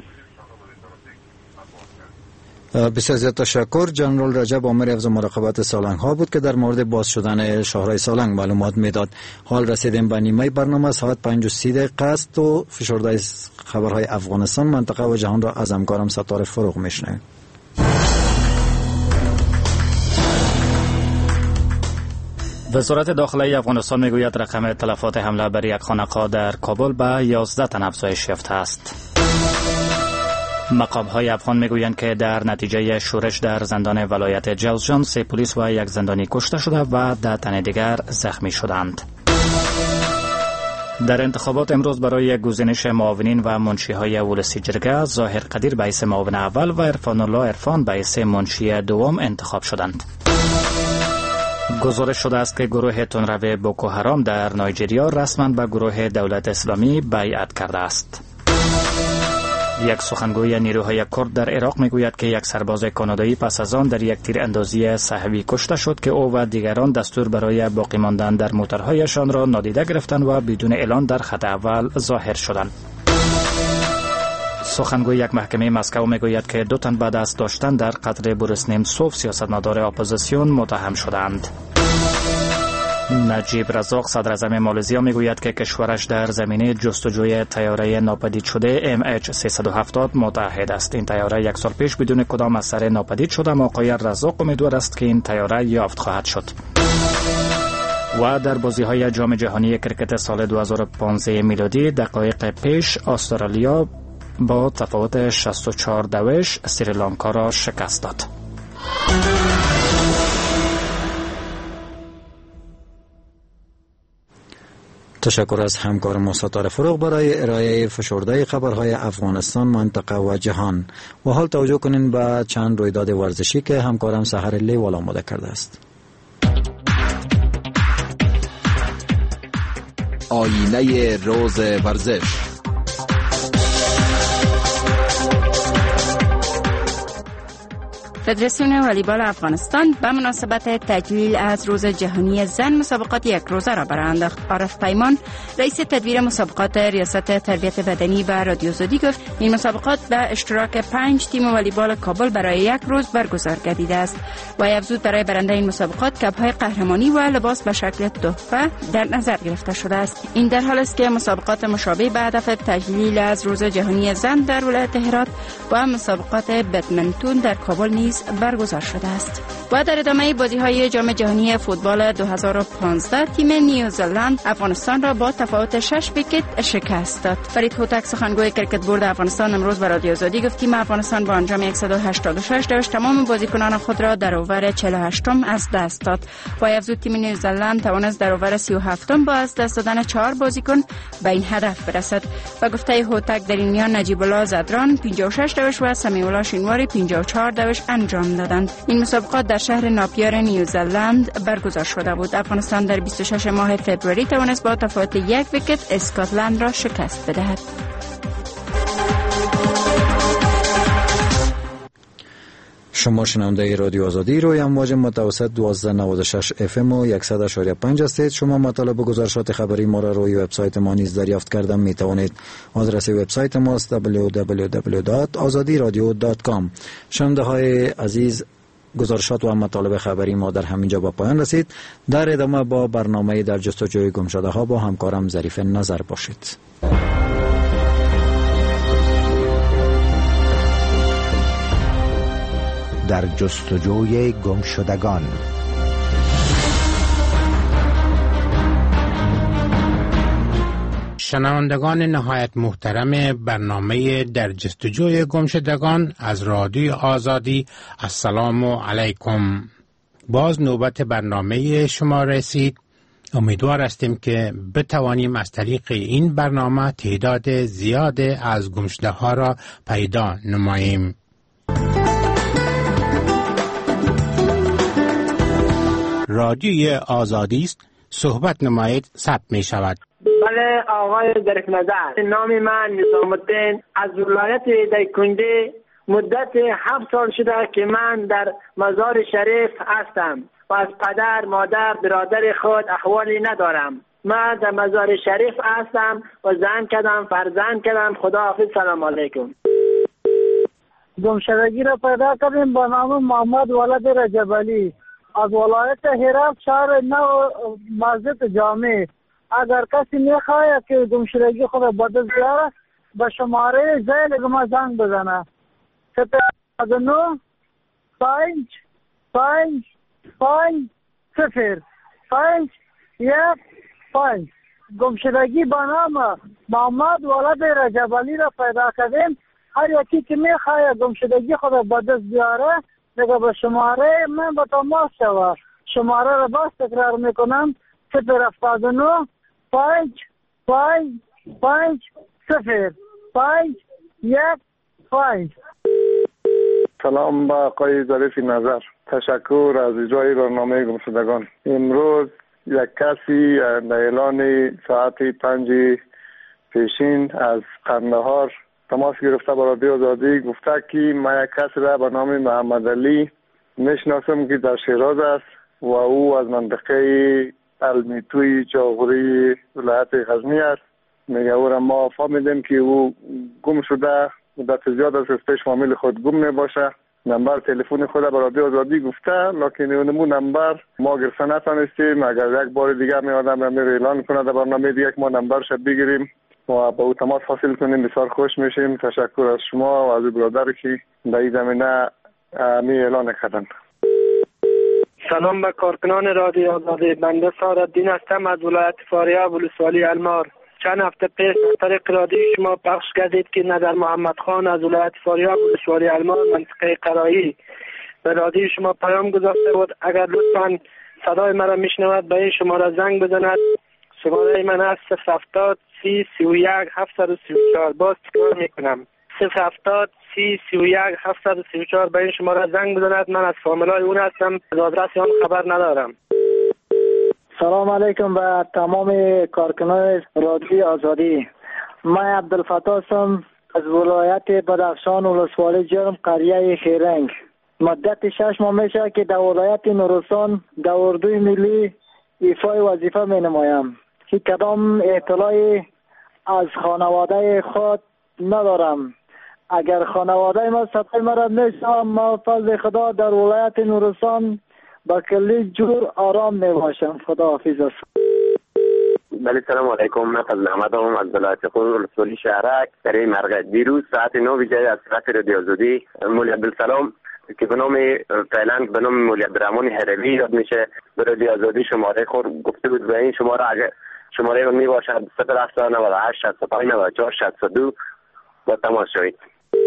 بسیار زیاد تشکر. جنرال رجب آمر حفظ مراقبت سالنگ ها بود که در مورد باز شدن شاهراه سالنگ معلومات میداد. حال رسیدیم به نیمه برنامه. ساعت پنج و سی دقیقه است و فشرده خبرهای افغانستان، منطقه و جهان را از همکارم ستاره فروغ میشنویم. وزارت داخلی افغانستان میگوید رقم تلفات حمله بر یک خانقاه در کابل به یازده تن افزایش یافته است. مقام های افغان میگویند که در نتیجه شورش در زندان ولایت جوزجان سه پلیس و یک زندانی کشته شده و ده تن دیگر زخمی شدند. در انتخابات امروز برای گزینش معاونین و منشی های ولسی جرگه ظاهر قدیر به حیث معاون اول و عرفان الله عرفان به حیث منشی دوم انتخاب شدند. گزارش شده است که گروه تندرو بوکو حرام در نایجریا رسما به گروه دولت اسلامی بیعت کرده است. یک سخنگوی نیروهای کرد در عراق میگوید که یک سرباز کانادایی پس از آن در یک تیر اندازی صحوی کشته شد که او و دیگران دستور برای باقی ماندن در موترهایشان را نادیده گرفتند و بدون اعلان در خط اول ظاهر شدند. سخنگوی یک محکمه مسکو میگوید که دو تن بعد از داشتن در قتل بوریس نیمسوف سیاستمدار اپوزیسیون متهم شدند. نجیب رزاق صدر اعظم مالزیا میگوید که کشورش در زمینه جستجوی طیاره ناپدید شده ام اچ سیصد و هفتاد متعهد است. این طیاره یک سال پیش بدون کدام اثر ناپدید شده. آقای رزاق امیدوار است که این طیاره یافت خواهد شد. و در بازی‌های جام جهانی کرکت سال دو هزار و پانزده میلادی دقایق پیش استرالیا با تفاوت شصت و چهار دوش سریلانکا را شکست داد. تشکر از همکار ما ستاره فروغ برای ارائه فشرده خبرهای افغانستان، منطقه و جهان. و حال توجه کنین به چند رویداد ورزشی که همکارم سحر لیوال آماده کرده است. آینه روز ورزش. فدراسیون والیبال افغانستان به مناسبت تجلیل از روز جهانی زن مسابقات یک روزه را برانداخت. عارف پیمان رئیس تدبیر مسابقات ریاست تربیت بدنی به رادیو آزادی گفت این مسابقات به اشتراک پنج تیم والیبال کابل برای یک روز برگزار گردیده است و افزود برای برنده این مسابقات کپ‌های قهرمانی و لباس به شکل تحفه در نظر گرفته شده است. این در حالی است که مسابقات مشابه به هدف تجلیل از روز جهانی زن در ولایت هرات و مسابقات بدمنتون در کابل نیز برگزار شده است. و در ادامه بازی‌های جام جهانی فوتبال دو هزار و پانزده تیم نیوزلند افغانستان را با تفاوت شش ویکت شکست داد. فرید هوتک سخنگوی کرکت بورد افغانستان امروز به رادیو آزادی گفت تیم افغانستان با انجام صد و هشتاد و شش دوش تمام بازیکنان خود را در اوور چهل و هشت از دست داد. و افزود تیم نیوزلند توانست در اوور سی و هفت با از دست دادن چهار بازیکن به این هدف برسد. و گفته هوتک در این میان نجیب الله زدران پنجاه و شش دوش و سمیع الله شینواری پنجاه و چهار دوش انجام دادند. این مسابقات در شهر ناپیار نیوزلند برگزار شده بود. افغانستان در بیست و شش ماه فوریه توانست با تفاوت یک ویکت اسکاتلند را شکست بدهد. شما شنونده رادیو آزادی روی امواج متوسط دوازده نود و شش اف ام و صد و شش و پنج هستید. شما مطالب و گزارشات خبری ما را روی وبسایت ما نیز دریافت کردن می توانید. آدرس وبسایت ما است دبلیو دبلیو دبلیو دات آزادی رادیو دات کام. شنونده های عزیز، گزارشات و مطالب خبری ما در همینجا با پایان رسید. در ادامه با برنامه در جستجوی گمشده ها با همکارم ظریف نظر باشید. در جستجوی گمشدگان. شنوندگان نهایت محترم برنامه در جستجوی گمشدگان از رادیو آزادی، السلام علیکم. باز نوبت برنامه شما رسید. امیدوار هستیم که بتوانیم از طریق این برنامه تعداد زیاد از گمشده ها را پیدا نماییم. رادیوی آزادی است، صحبت نمایید ثبت می شود. بله آقای درک نظر، نام من نظام الدین از ولایت دایکنده. مدت هفت سال شده که من در مزار شریف هستم و از پدر، مادر، برادر خود احوالی ندارم. من در مزار شریف هستم و زن کردم، فرزند کردم. خداحافظ، سلام علیکم. گمشدگی را پیدا کردیم با نام محمد ولد رجب علی از ولایت هرات، شهر نو مسجد جامع. اگر کسی میخواهد که گمشدگی خود را به دست بیاره به شماره زیل ما زنگ بزنه: صفر نه پنج پنج پنج صفر پنج یک پنج. گمشدگی به نام محمد ولد رجب علی را پیدا کردیم. هر یکی که میخواهد گمشدگی خود را به دست بیاره دیگه به شماره من با تماس شود. شماره را باز تکرار میکنم: صفر هفتاد و نه پنج پنج پنج صفر پنج یک پنج. سلام با آقای ظریف نظر، تشکر از اجرای برنامه گمشدگان. امروز یک کسی در اعلان ساعت پنج پیشین از قندهار تماس گرفته با رادیو آزادی، گفته که من یک کسی را به نام محمد علی میشناسم که در شیراز است و او از منطقه المیتوی چاغوری ولایت غزنی است. میگه او را ما فهمیدیم که او گم شده، مدت زیاد است از پیش فامیل خود گم میباشه. نمبر تلفن خود به رادیو آزادی گفته، لکن اون نمبر ما گرفته نتونستیم. اگر یک بار دیگه می آدم می اعلان کنه در برنامه دیگه ما نمبرش بگیریم و با او تماس حاصل کنیم، بسیار خوش میشیم. تشکر از شما و از برادر که در این زمینه می اعلان کردند. سلام به کارکنان رادیو آزادی. بنده سارالدین هستم از ولایت فاریاب ولسوالی المار. چند هفته پیش از طریق رادیو شما پخش کردید که نظر محمد خان از ولایت فاریاب ولسوالی المار منطقه قرایی به رادیو شما پیام گذاشته بود. اگر لطفاً صدای مرا میشنود به این شماره زنگ بزند. شماره من است صفر هفتاد سی سی و یک هفتصد و سی و چهار. باز تکرار میکنم: صفر هفتاد سی سی و یک هفتصد و سی و چهار. به این شماره زنگ بزند. من از فامیلای اون هستم، از آدرس آن خبر ندارم. سلام علیکم به تمام کارکنان رادیو آزادی. من عبدالفتاح هستم از ولایت بدخشان ولسوالی جرم قریه خیرنگ. مدت شش ماه میشه که در ولایت نورستان در اردوی ملی ایفای وظیفه می نمایم که کدام اطلاعی از خانواده خود ندارم. اگر خانواده ما صدای مرا میشنوم، ما فضل خدا در ولایت نورستان با کلی جور آرام می باشم. خدا حافظ است. بله سلام علیکم. من فضل احمد هم از ولایت خود ولسوالی شهرک در مرغ. دیروز ساعت نو بجای از طرف رادیو آزادی مولی عبدالسلام که به نام تایلند به نام مولی عبدالرحمن هروی یاد میشه به رادیو آزادی شماره خود گفته بود به این شماره اگر شماره اون می باشد صفر هفتاد و هشت شصت و پنج نود و چهار شصت و دو با تماس شوید.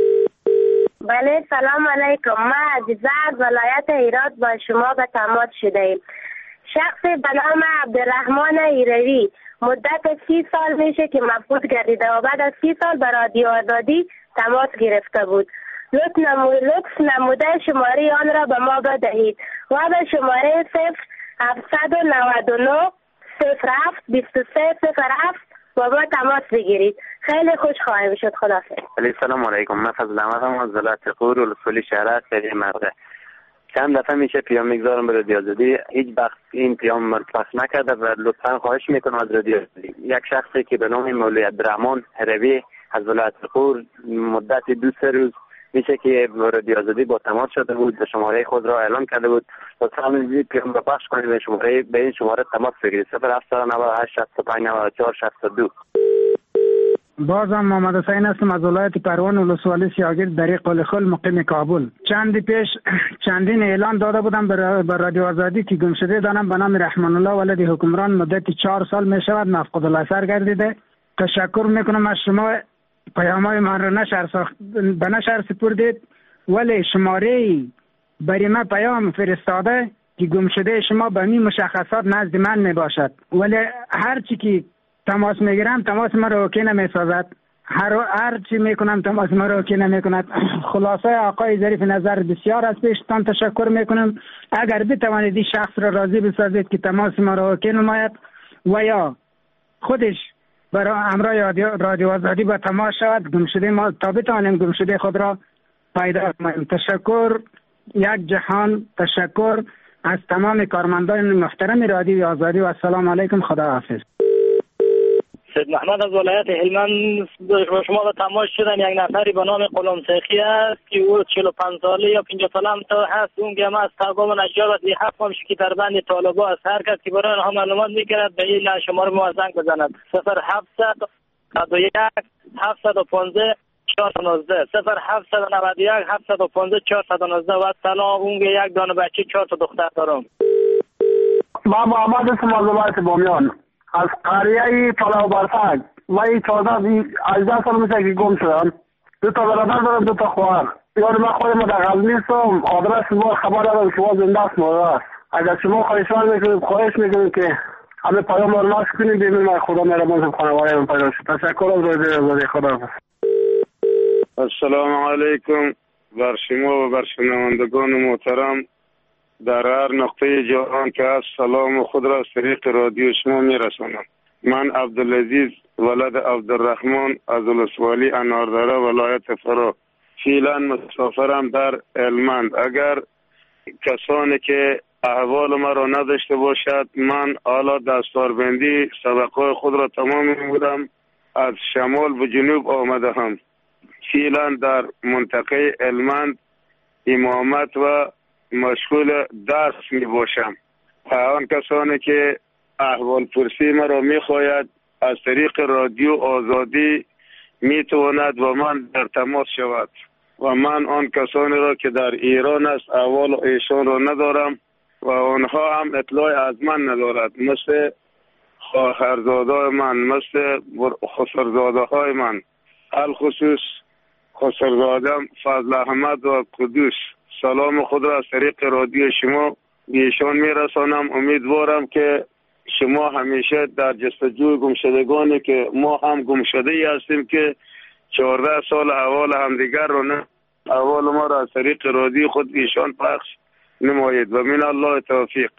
بله سلام علیکم. ما عزیزه از ولایت هرات با شما به تماس شده ایم. شخص به نام عبدالرحمن هروی مدت سی سال میشه که مفقود گردیده و بعد از سی سال به رادیو آزادی تماس گرفته بود. لطف لطف نموده شماره آن را به ما بدهید و به شماره صفر هفتصد و نود و نه صفر هفت بیست و سه صفر هفت با ما تماس بگیرید. خیلی خوش خواهیم شد. خداحافظ. علیه السلام علیکم. من فضل احمدم از ولایت خور ولسوالی شهرک در مرغ. چند دفعه میشه پیام میگذارم به رادیو آزادی، هیچ وقت این پیام من پخش نکرده و لطفا خواهش میکنم از رادیو آزادی. یک شخصی که به نام مولی عبدالرحمن هروی از ولایت خور مدت دو سه روز میشه که رادیو آزادی با تماس شده بود و شماره خود را اعلان کرده بود. لطفا همین پیام را پخش کنید به شماره به این شماره تماس بگیرید: صفر هفتاد و نود و هشت شصت و پنج نود و چهار شصت و دو. بازم محمد حسین هستم از ولایت پروان ولسوالی سیاگرد در قلخل مقیم کابل. چندی پیش چندین اعلان داده بودم به رادیو آزادی که گمشده دانم به نام رحمان الله ولد حکمران مدت چهار سال می شود مفقود الاثر گردیده. تشکر میکنم از شما. پیام‌های من را نشر ساخت به نشر سپردید، ولی شماره برای من پیام فرستاده که گم شده شما به می مشخصات نزد من می باشد، ولی هر چی که تماس میگیرم تماس من را اوکی نمی سازد. هر هر چی میکنم تماس من را اوکی نمی کند. خلاصه آقای ظریف نظر بسیار از پیشتان تشکر میکنم. اگر بتوانید این شخص را راضی بسازید که تماس ما را اوکی نماید و یا خودش برای امرای رادیو آزادی با تماس شود، گم شده ما تا بتوانیم گم شده خود را پیدا کنیم. تشکر یک جهان تشکر از تمام کارمندان محترم رادیو آزادی و السلام علیکم. خدا حافظ. سید محمد از ولایت هلمند با شما به تماس شدن. یک نفری به نام غلام سیخی است که او چهل و پنج ساله یا پنجاه ساله هم تا هست. اون گم از تقام نجار و هفت هم که در بند طالبا است. هر کس که برای آنها معلومات میکند به این شماره ما زنگ بزند. صفر هفتصد و یک هفتصد و پانزده چهارصد و نوزده صفر هفتصد و نود و یک هفتصد و پانزده چهارصد و نوزده. و سلام. اون یک دانه بچه چهار تا دختر دارم. ما محمد اسم از ولایت بامیان از قریه پلاو برفک و این چهارده هجده سال میشه که گم شدم. دو تا برادر دارم، دو تا خواهر. یاد من خودم در غزنی هستم. آدرس ما خبر دارم شما زنده است مورد است. اگر شما خواهشمند میکنید خواهش میکنید که همه پیام رو ناش کنید ببینید خدا مهربان خانواده من پیدا شد. تشکر از رادیو آزادی. خدا. السلام علیکم بر شما و بر شنوندگان محترم در هر نقطه جهان که هست سلام خود را از طریق رادیو شما میرسانم. من عبدالعزیز ولد عبدالرحمن از ولسوالی اناردره ولایت فرا فعلا مسافرم در هلمند. اگر کسانی که احوال مرا نداشته باشد، من حالا دستاربندی سبقهای خود را تمام میمودم، از شمال به جنوب آمده هم. فعلا در منطقه هلمند امامت و مشغول درس می باشم. آن کسانی که احوال پرسی مرا می خواهد از طریق رادیو آزادی می تواند و من در تماس شود و من آن کسانی را که در ایران است احوال ایشان را ندارم و آنها هم اطلاع از من ندارد، مثل خواهرزاده من، مثل خسرزاده های من، الخصوص خسرزادم فضل احمد و قدوس. سلام خود را از طریق رادیو شما بیشان میرسانم. امیدوارم که شما همیشه در جستجوی گمشدگانی که ما هم گمشده ای هستیم که چهارده سال احوال همدیگر رو نه احوال ما را از طریق رادیو خود بیشان پخش نمایید و من الله توفیق.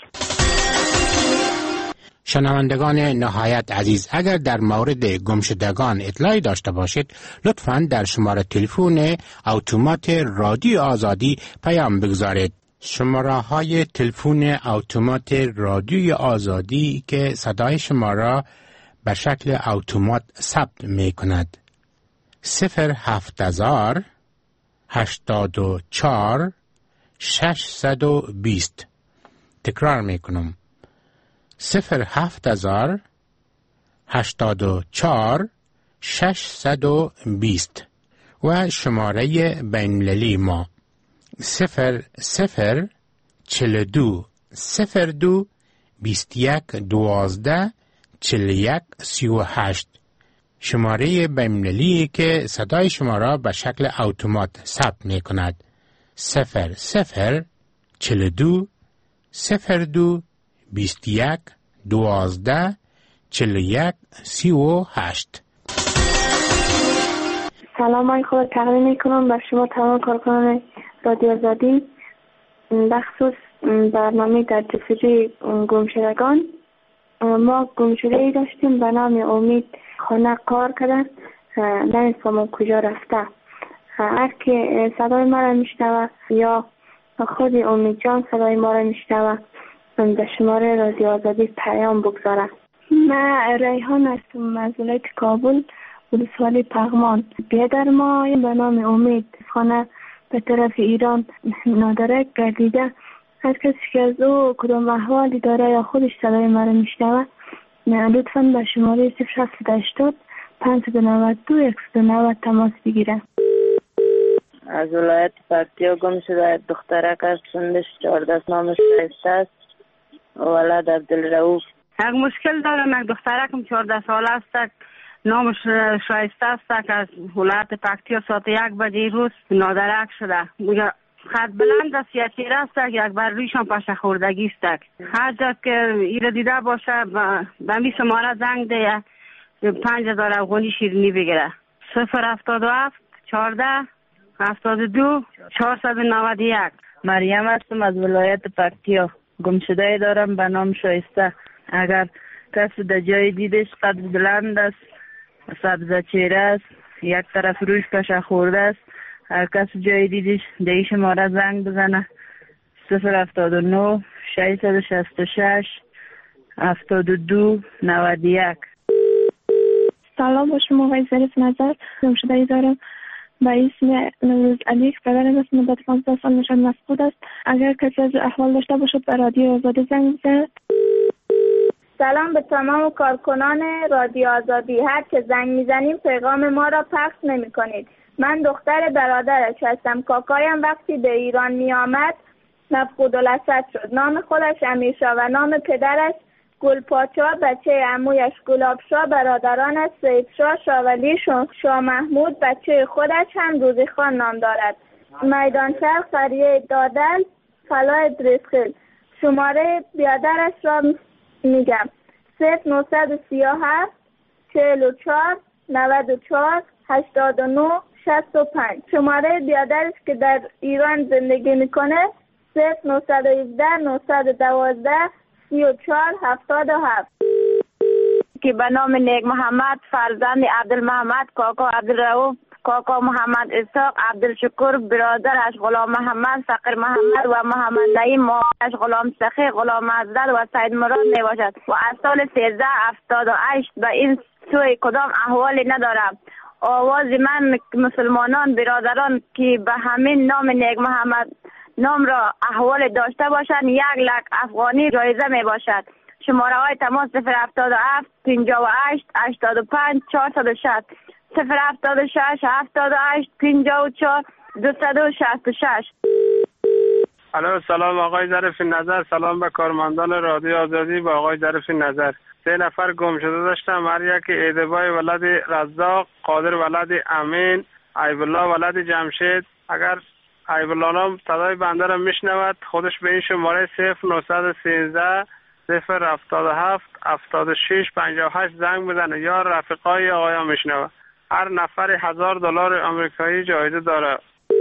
شنوندگان نهایت عزیز، اگر در مورد گمشدگان اطلاعی داشته باشید لطفاً در شماره تلفن اتومات رادیو آزادی پیام بگذارید. شماره های تلفن اتومات رادیو آزادی که صدای شما را به شکل اتومات ثبت می کند: صفر هفت هزار هشتاد و چهار ششصد و بیست. تکرار می کنم: صفر هفت هزار هشتاد و چهار ششصد و بیست. و شماره بین‌المللی ما صفر صفر چهل و دو صفر دو بیست و یک دوازده چهل و یک سی و هشت. شماره بین‌المللی که صدای شما را به شکل اتومات ثبت می کند: صفر صفر چهل و دو صفر دو بیست و یک دوازده چهل و یک سی و هشت. سلام های خود تقدیم می کنم بر شما تمام کارکنان رادیو آزادی، بخصوص برنامه در جستجوی گمشدگان. ما گمشده ای داشتیم به نام امید، خانه کار کرده، نمی‌فهمم کجا رفته. هر که صدای ما را میشنوه یا خود امید جان صدای ما را میشنوه به شماره رادیو آزادی پیام بگذاره. من ریحان هستم از ولایت کابل، ولسوالی پغمان. بیادر ما به نام امید خانه به طرف ایران نادره گردیده. هر کسی که از او کدام احوالی داره یا خودش صدای ما را میشنوه لطفاً به شماره صفر هفت هشتاد پنجصد و نود و دو صد و نود تماس بگیره. از ولایت پکتیا گم شده دخترک است، سنش چهارده نامش شایسته است، ولد عبدالرؤوف. یک مشکل دارم، یک دخترکم چهارده ساله است، نامش شایسته است که از ولایت پکتیا ساعت یک بجه روز نادرک شده. خط بلند است یا تیره است یک بر رویشان پشه خوردگی است. هر جا که ایره دیده باشه به می شماره زنگ ده پنج هزار افغانی شیرینی بگیره. صفر هفتاد و هفت چهارده هفتاد و دو چهارصد و نود و یک. مریم هستم از ولایت پکتیا. گمشده دارم به نام شایسته. اگر کسی در جای دیدش قد بلند است، سبزه چهره است، یک طرف روش پشه خورده است، هر کسی جای دیدش در شماره زنگ بزنه. صفر هفتاد و نه ششصد و شصت و شش هفتاد و دو نود و یک. سلام با شما آقای ظریف نظر. گمشده دارم به اسم نوروز علی. پدرم است، مدت پانزده سال نشان مفقود است. اگر کسی از احوال داشته باشد به رادیو آزادی زنگ بزند. سلام به تمام کارکنان رادیو آزادی. هر که زنگ میزنیم پیغام ما را پخش نمی کنید. من دختر برادرش هستم. کاکایم وقتی به ایران می آمد مفقود الاسد شد. نام خودش امیرشاه و نام پدرش گلپاچا، بچه عمویش گلابشاه، برادرانش سیدشاه، شاولی، شاه محمود، بچه خودش هم روزی خان نام دارد. میدان شهر، قریه دادل، فلای دریسخیل. شماره بیادرش را میگم: صفر نهصد و سی و هفت چهل و چهار نود و چهار هشتاد و نه شصت و پنج. شماره بیادرش که در ایران زندگی میکنه صفر نهصد و هفده نهصد و دوازده سی و چهار هفتاد و هفت. که به نام نیک محمد فرزند عبدالمحمد، کاکا عبدالرؤوف، کاکا محمد اسحاق، عبدالشکر برادرش غلام محمد، فقیر محمد و محمد نعیم، مامانش غلام سخی، غلام حضرت و سید مراد می باشد و از سال سیزده هفتاد و هشت به این سوی کدام احوالی ندارم. آواز من مسلمانان برادران که به همین نام نیک محمد نام را احوال داشته باشند یک لک افغانی جایزه می باشد. شماره های تماس صفر هفتاد و هفت پنجاه و هشت هشتاد و پنج چهارصد و شصت، صفر هفتاد و شش هفتاد و هشت پنجاه و چهار دویست و شصت و شش. الو سلام آقای ظریف نظر. سلام به کارمندان رادیو آزادی و آقای ظریف نظر. سه نفر گم شده داشتم. هر یک ایدبای ولد رزاق، قادر ولد امین، ایب الله ولد جمشید. اگر ایب الله نام صدای بنده را میشنود خودش به این شماره صفر نهصد و سیزده صفر هفتاد و هفت هفتاد و شش پنجاه و هشت زنگ بزنه یا رفیقای آقایا میشنوه. هر نفر هزار دلار آمریکایی جایزه داره.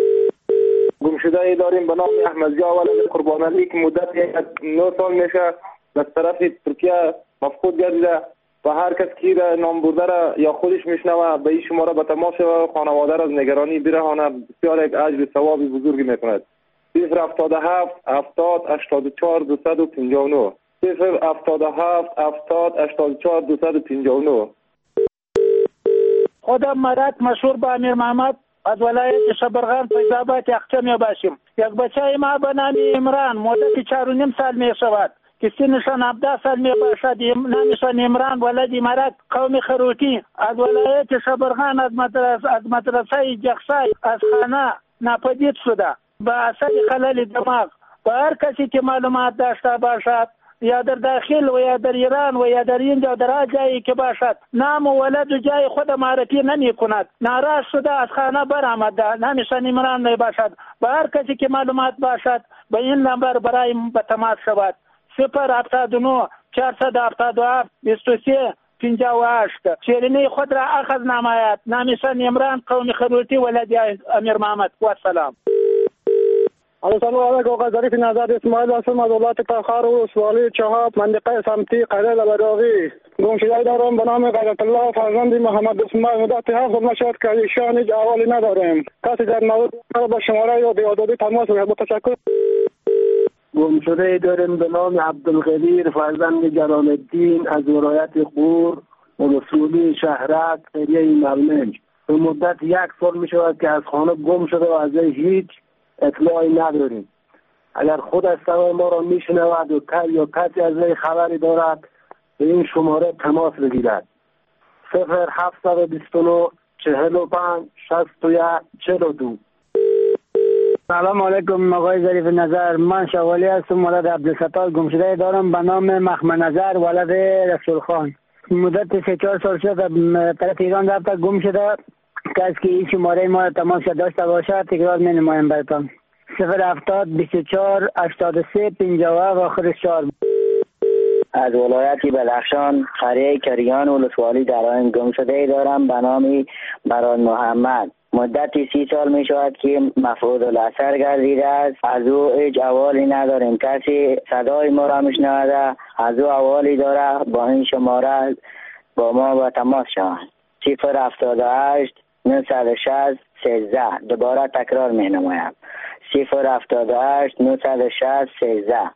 گمشده ای داریم به نام احمدزیا ولد قربان علی که مدت نه سال میشه از طرف ترکیه مفقود گردیده و هر کس که نام برده را یا خودش میشنوه به این شماره به تماس و خانواده را از نگرانی برهانه. بسیار یک اجر ثواب بزرگی میکند. صفر هفتاد و هفت هفتاد هشتاد و چهار دویست و پنجاه و نه صفر هفتاد و هفت هفتاد هشتاد و چهار دویست و پنجاه و نه. خودم مرد مشهور به امیر محمد از ولایت شبرغان فیض‌آباد یخچه می باشیم. یک بچه ما به نام عمران مدت چهار و نیم سال می شود که سنشان هفده سال می باشد. نامشان عمران ولد مرد قوم خروتی از ولایت شبرغان از مدرسه از مدرسه جخسای از خانه ناپدید شده به اثر خلل دماغ. و هر کسی که معلومات داشته باشد یا در داخل و یا در ایران و یا در اینجا و در هر جایی که باشد نام و ولد و جای خود معرفی نمی کند، ناراض شده از خانه برآمده، نامشان عمران می باشد. و هر کسی که معلومات باشد به این نمبر برای به تماس شود: صفر هفتاد و نه چهارصد هفتاد و هفت بیست و سه پنجاه و هشت. شیرینی خود را اخذ نماید. نامشان عمران قوم خروتی ولد امیر محمد. و السلام. السلام علیکم آقای ظریف نظر. اسماعیل هستم از ولایت کاخار و ولسوالی چهاب منطقه سمتی قریه لبراغی. گمشده دارم به نام غیرت الله فرزند محمد اسماعیل. مدت هفت سال نشد که ایشان هیچ احوالی نداریم. کسی در مورد با شماره یا دیادادی تماس بگیرد. تشکر. گمشده داریم به نام عبدالقدیر فرزند جلال الدین از ولایت غور ولسوالی شهرک قریه ملمنج. به مدت یک سال می شود که از خانه گم شده و از هیچ اطلاعی نداریم. اگر خود از صدای ما را میشنود و یا کسی از وی خبری دارد به این شماره تماس بگیرد: صفر هفتصد و بیست و نه چهل و پنج شصت و یک چهل و دو. سلام علیکم آقای ظریف نظر. من شوالی هستم ولد عبدالستار. گمشده دارم به نام مخمه نظر ولد رسول خان. مدت سه چهار سال شد طرف ایران رفته گم شده. کسی که این شماره ما تماس داشته باشه تکرار می نمایم براتون. صفر هفتاد بیست و چهار هشتاد و سه پنجاه و آخر چهار. از ولایت بدخشان قریه کریان ولسوالی در آن گم شده ای دارم به نام براد محمد. مدتی سی سال می شود که مفقود الاثر گردیده است. از او هیچ احوالی نداریم. کسی صدای ما را میشنوده از او احوالی داره با این شماره با ما با تماس شوند. صفر هفتاد و هشت نهصد و شصت سیزده. دوباره تکرار می نمایم. صفر هفتاد و هشت نهصد و شصت سیزده.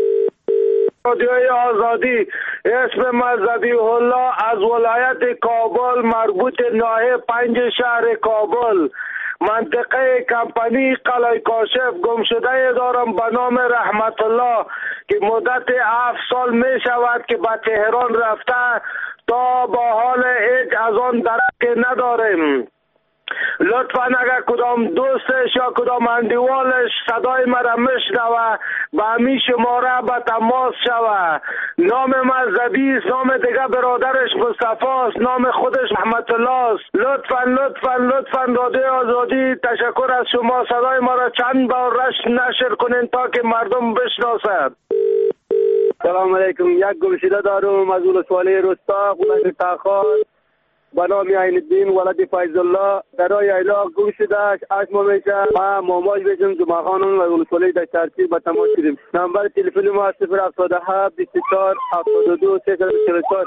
رادیوی آزادی، اسم مذهبی الله از ولایت کابل، مربوط ناحیه پنج شهر کابل، منطقه کمپانی قلعه کاشف گم شده دارم به نام رحمت الله که مدت هفت سال می شود که به تهران رفته تا با حال هیچ از آن درک نداریم. لطفا اگر کدام دوستش یا کدام اندیوالش صدای مرا میشنوه به همین شماره به تماس شوه. نام مذهبی است، نام دیگه برادرش مصطفی است، نام خودش رحمت الله است. لطفا لطفا لطفا رادیو آزادی تشکر از شما، صدای ما را چند بار رش نشر کنین تا که مردم بشناسند. سلام علیکم. یک گمشده دارم از ولسوالی رستا قلعه تاخار به نام عین الدین ولد فیض الله در ایلا گم شده اش ما میشه. ما ماماج بشم جمعه خانم و ولسوالی در ترتیب به تماس شدیم. نمبر تلفن ما صفر هفتاد و هفت بیست و چهار هفتاد و دو سیصد و چهل و چهار.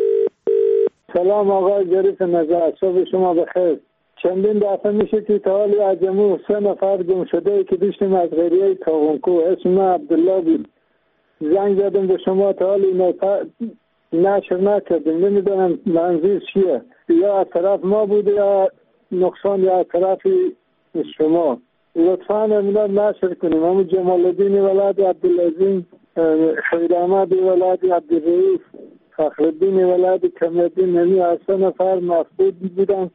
سلام آقای ظریف نظر، صبح شما بخیر. چندین دفعه میشه که تا حالی از جمعو سه نفر گم شده که داشتیم از غریه تاغنکو، اسم عبدالله بود. زنگ زدم به شما تا حالی نشر نکردیم، نمیدونم منظور چیه، یا از طرف ما بود یا نقصان یا از طرف شما. لطفا امینا نشر کنیم. همون جمال الدین ولد عبدالعظیم، خیر احمد ولد عبدالرئیس، فخر الدین ولد کمالدین، نمی از سه نفر مفقود بودن.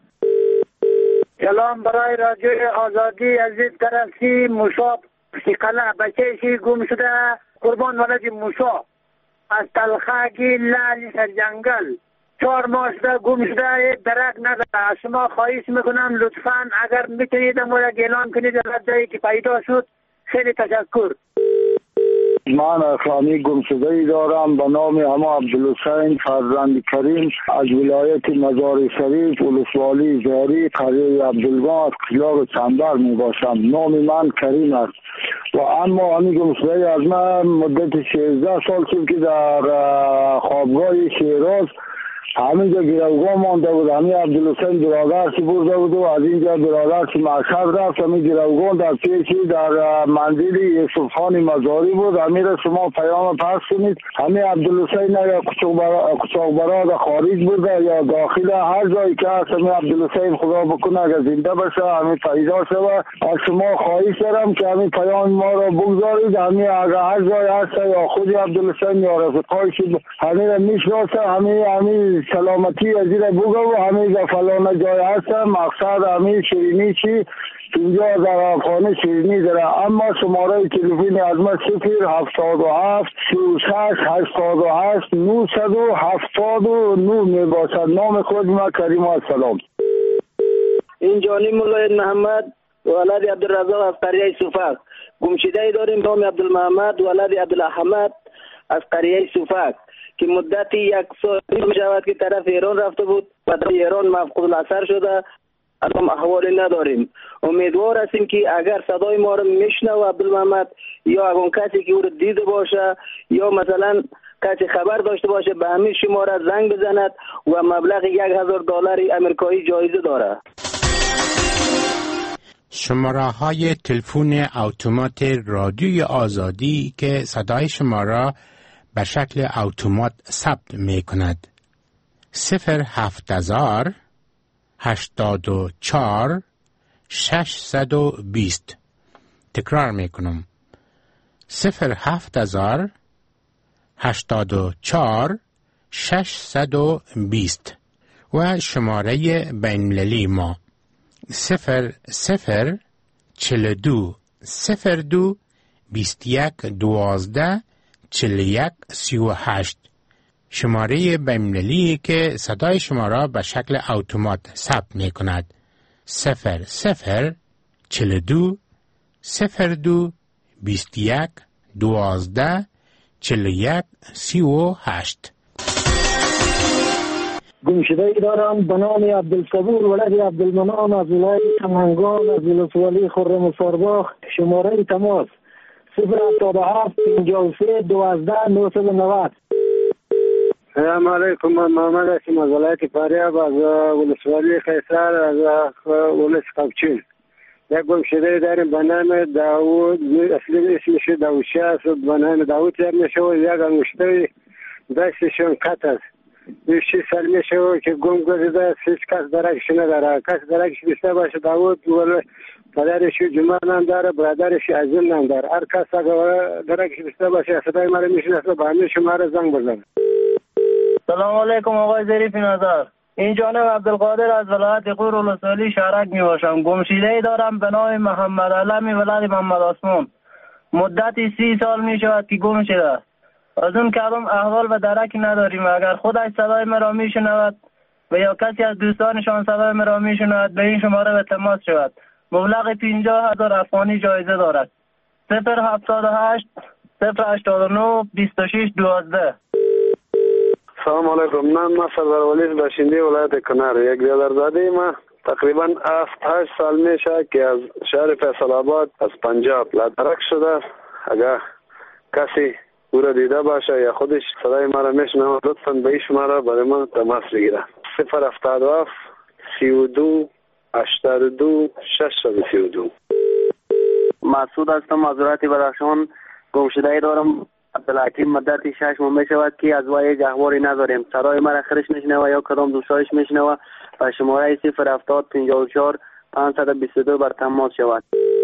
سلام برای رادیو آزادی. از این طرفی موسا قلعه بچهشی گم شده قربان ولد موسا از تلخاگی لالی سر جنگل چهار ماه شده گم شده، درک نداره. از شما خواهش میکنم لطفا اگر میتونید امورا اعلام کنید از جایی که پیدا شد. خیلی تشکر. من اخلامی گم شده ای دارم به نام اما عبدالحسین فرزند کریم از ولایت مزار شریف ولسوالی زاری قریه عبدالگاه از قلاق چنبر می باشم. نام من کریم است و اما همین گم شده ای از من مدت شانزده سال شد که در خوابگاه شیراز همینجا گروگاه مانده بود. همین عبدالحسین برادرش برده بود و از اینجا برادرش مشهد رفت. همین گروگاه در پیشی در منزل یوسف خان مزاری بود. همین را شما پیام پس کنید. همین عبدالحسین یا کچاق براد خارج بوده یا داخل، هر جایی که هست همین عبدالحسین خدا بکنه اگر زنده باشه همین پیدا شده. از شما خواهش دارم که همین پیام ما را بگذارید. همین اگر هر جایی هست یا خود عبدالحسین یا رفقایش همین را میشناسه، همین همین سلامتی از این بگو و همه فلانه جای هستم. مقصد همه شیرینی چی اینجا در افغانه شیرینی داره. اما شماره تلفن از ما صفر هفتاد و هفت سی و شش هشتاد و هشت نهصد و هفتاد و نه می باشد. نام خود ما کریم السلام. این جانی مولای محمد ولد عبدالرزاق از قریه صوفک گم شده ای داریم به نام عبدالمحمد ولد عبدالاحمد از قریه صوفک که مدتی یک سال می شود که طرف ایران رفته بود و در ایران مفقود الاثر شده. الان احوالی نداریم. امیدوار هستیم که اگر صدای ما رو میشنوه عبدالمحمد یا اگر کسی که او رو دیده باشه یا مثلا کسی خبر داشته باشه به همین شماره زنگ بزند و مبلغ یک هزار دلار امریکایی جایزه داره. شماره های تلفن اتومات رادیوی آزادی که صدای شما را به شکل اتومات ثبت می کند: صفر هفت هزار هشتاد و چهار ششصد و بیست. تکرار می کنم: صفر هفت هزار هشتاد و چهار ششصد و بیست. و شماره بین‌المللی ما صفر صفر چهل و دو صفر دو بیست یک دوازده چهل یک سی و هشت. شماره بین‌المللی که صدای شما را به شکل اتومات ثبت می کند. صفر صفر چهل و دو صفر دو بیست و یک دوازده چهل و یک سی و هشت. گمشده ای دارم به نام عبدالصبور ولد عبدالمنان از ولایت سمنگان از ولسوالی خرم و سارباغ. شماره تماس صفر هفتاد و هفت پنجاه و سه دوازده نهصد و نود. سلام علیکم. من محمد هستم از ولایت فاریاب از ولسوالی قیصر از ولس قبچین. یک گمشده داریم به نام داوود، اصلی اسمش داوودشه است، به نام داوود جمع میشه و یک گمشده دستشون قط است. بیشتر سال میشه که گم گذیده است، هیچ کس درکش نداره. کس درکش بیشتر باشه داوود ولی پدرش جمعه نام داره، برادرش عزیز نام داره. هر کس اگر درکش بیشتر باشه صدای مرا میشناسه به همه شما را زنگ بزنه. سلام علیکم آقای ظریف نظر. این جانب عبدالقادر از ولایت غور ولسوالی شهرک می باشم. گمشده دارم به نام محمد علمی ولد محمد عثمان. مدتی سی سال می شود که گم شده. از اون کلم احوال و درکی نداریم. اگر خودش صدای مرا می شنود و یا کسی از دوستانشان صدای مرا می شنود به این شماره به تماس شود. مبلغ پنجاه هزار افغانی جایزه دارد. صفر هفتاد و هشت صفر هشتاد و نه بیست و شش دوازده. سلام علیکم. من ما سردار ولی باشنده ولایت کنار. یک برادرزاده ما تقریبا هفت هشت سال میشه که از شهر فیصل آباد از پنجاب لدرک شده. اگر کسی او را دیده باشه یا خودش صدای ما را میشنوه لطفاً به این شماره برای ما تماس بگیره. صفر هفتاد و هفت سی و دو هشتاد و دو ششصد و سی و دو. مسعود هستم از ولایت بدخشان. گمشده دارم عبدالحکیم. مدتی شش ماه می شود که از وای جهواری نداریم. صدای مرا خرش میشنوه یا کدام دوستایش میشنوه و شماره صفر هفتاد پنجاه و چهار پانصد و بیست و دو بر تماس شود.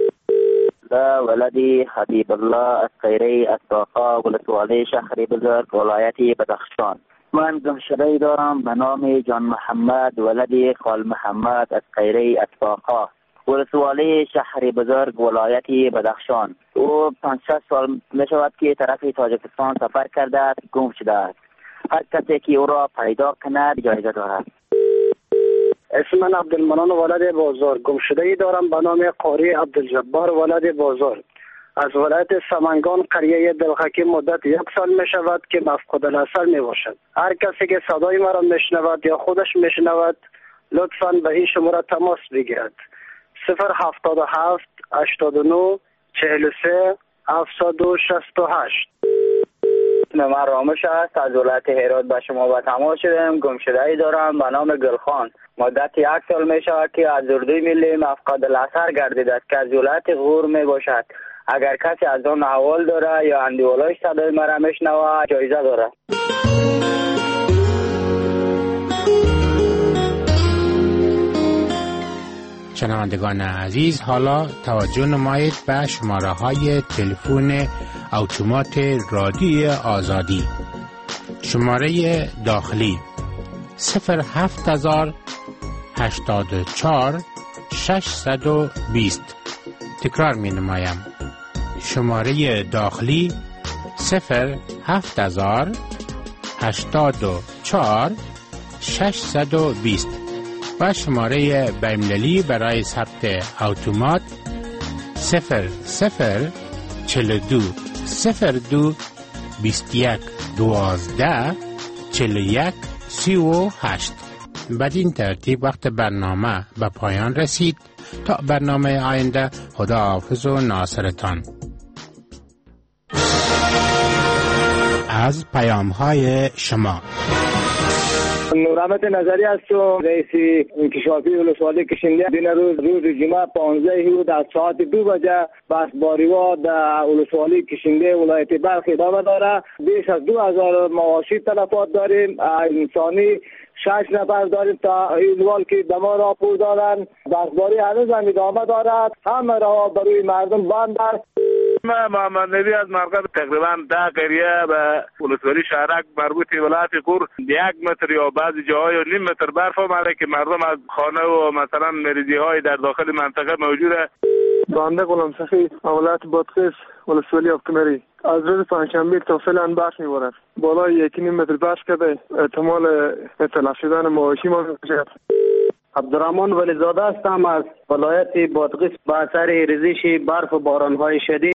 دا ولدی حبیب الله از قیره از طاقا ولسوالی شهر بزرگ ولایت بدخشان. من گمشده دارم به نام جان محمد ولدی خال محمد از قیره از طاقا ولسوالی شهر بزرگ ولایت بدخشان. او پانصد سال می شود که طرف تاجیکستان سفر کرده گم شده است. هر کسی که او را پیدا کند جایزه دارد. اسم من عبدالمنان ولد بازار. گمشده دارم به نام قاری عبدالجبار ولد بازار از ولایت سمنگان قریه دلخکی. مدت یک سال می شود که مفقود الاثر می باشد. هر کسی که صدای مرا می شنود یا خودش می شنود لطفاً به این شماره تماس بگیرد. صفر هفتاد و هفت هشتاد و نه چهل و سه هفتصد و شصت و هشت. من رامش است از ولایت هرات به شما به تماس شدم. گمشده دارم به نام گلخان. مدت یک سال می شود که از اردوی ملی مفقود الاثر گردیده است که از ولایت غور می باشد. اگر کسی از آن احوال داره یا اندیوالایش صدای مرا میشنوه جایزه داره. شنوندگان عزیز، حالا توجه نمایید به شماره های تلفن اتومات رادیوی آزادی. شماره داخلی صفر هفت هزار هشتاد و چهار ششصد و بیست. تکرار می نمایم. شماره داخلی صفر هفت هزار هشتاد و چهار ششصد و بیست و شماره بین‌المللی برای ثبت اتومات صفر صفر چهل و دو صفر دو بیست و یک دوازده چهل و یک سی و هشت. بدین ترتیب وقت برنامه به پایان رسید. تا برنامه آینده، خداحافظ و ناصرتان. از پیام های شما نورحمت نظری هستم، رئیس انکشافی ولسوالی کشنده. دین روز روز جمعه پانزده هود از ساعت دو بجه بسباریوا در ولسوالی کشنده ولایت بلخ ادامه داره. بیش از دو هزار مواشی تلفات داریم. انسانی شش نفر داریم تا این وال که دما را پور دارن. بسباری هنوز هم ادامه دارد. همه را بروی مردم بند است. من محمد نبی از مرکز تقریبا ده قریه به ولسوالی شهرک مربوط ولایت غور یک متر یا بعضی جاهای و نیم متر برف آمده که مردم از خانه و مثلا مریضی های در داخل منطقه موجوده. بنده غلام سخی ولایت بادغیس ولسوالی افتمری. از روز پنجشنبه تا فعلا برف میبارد. بالای یکی نیم متر برف کرده. احتمال تلف شدن مواشی ما میشه. عبدالرحمن ولیزاده هستم از ولایت بادغیس. با اثر ریزش برف و باران‌های شدید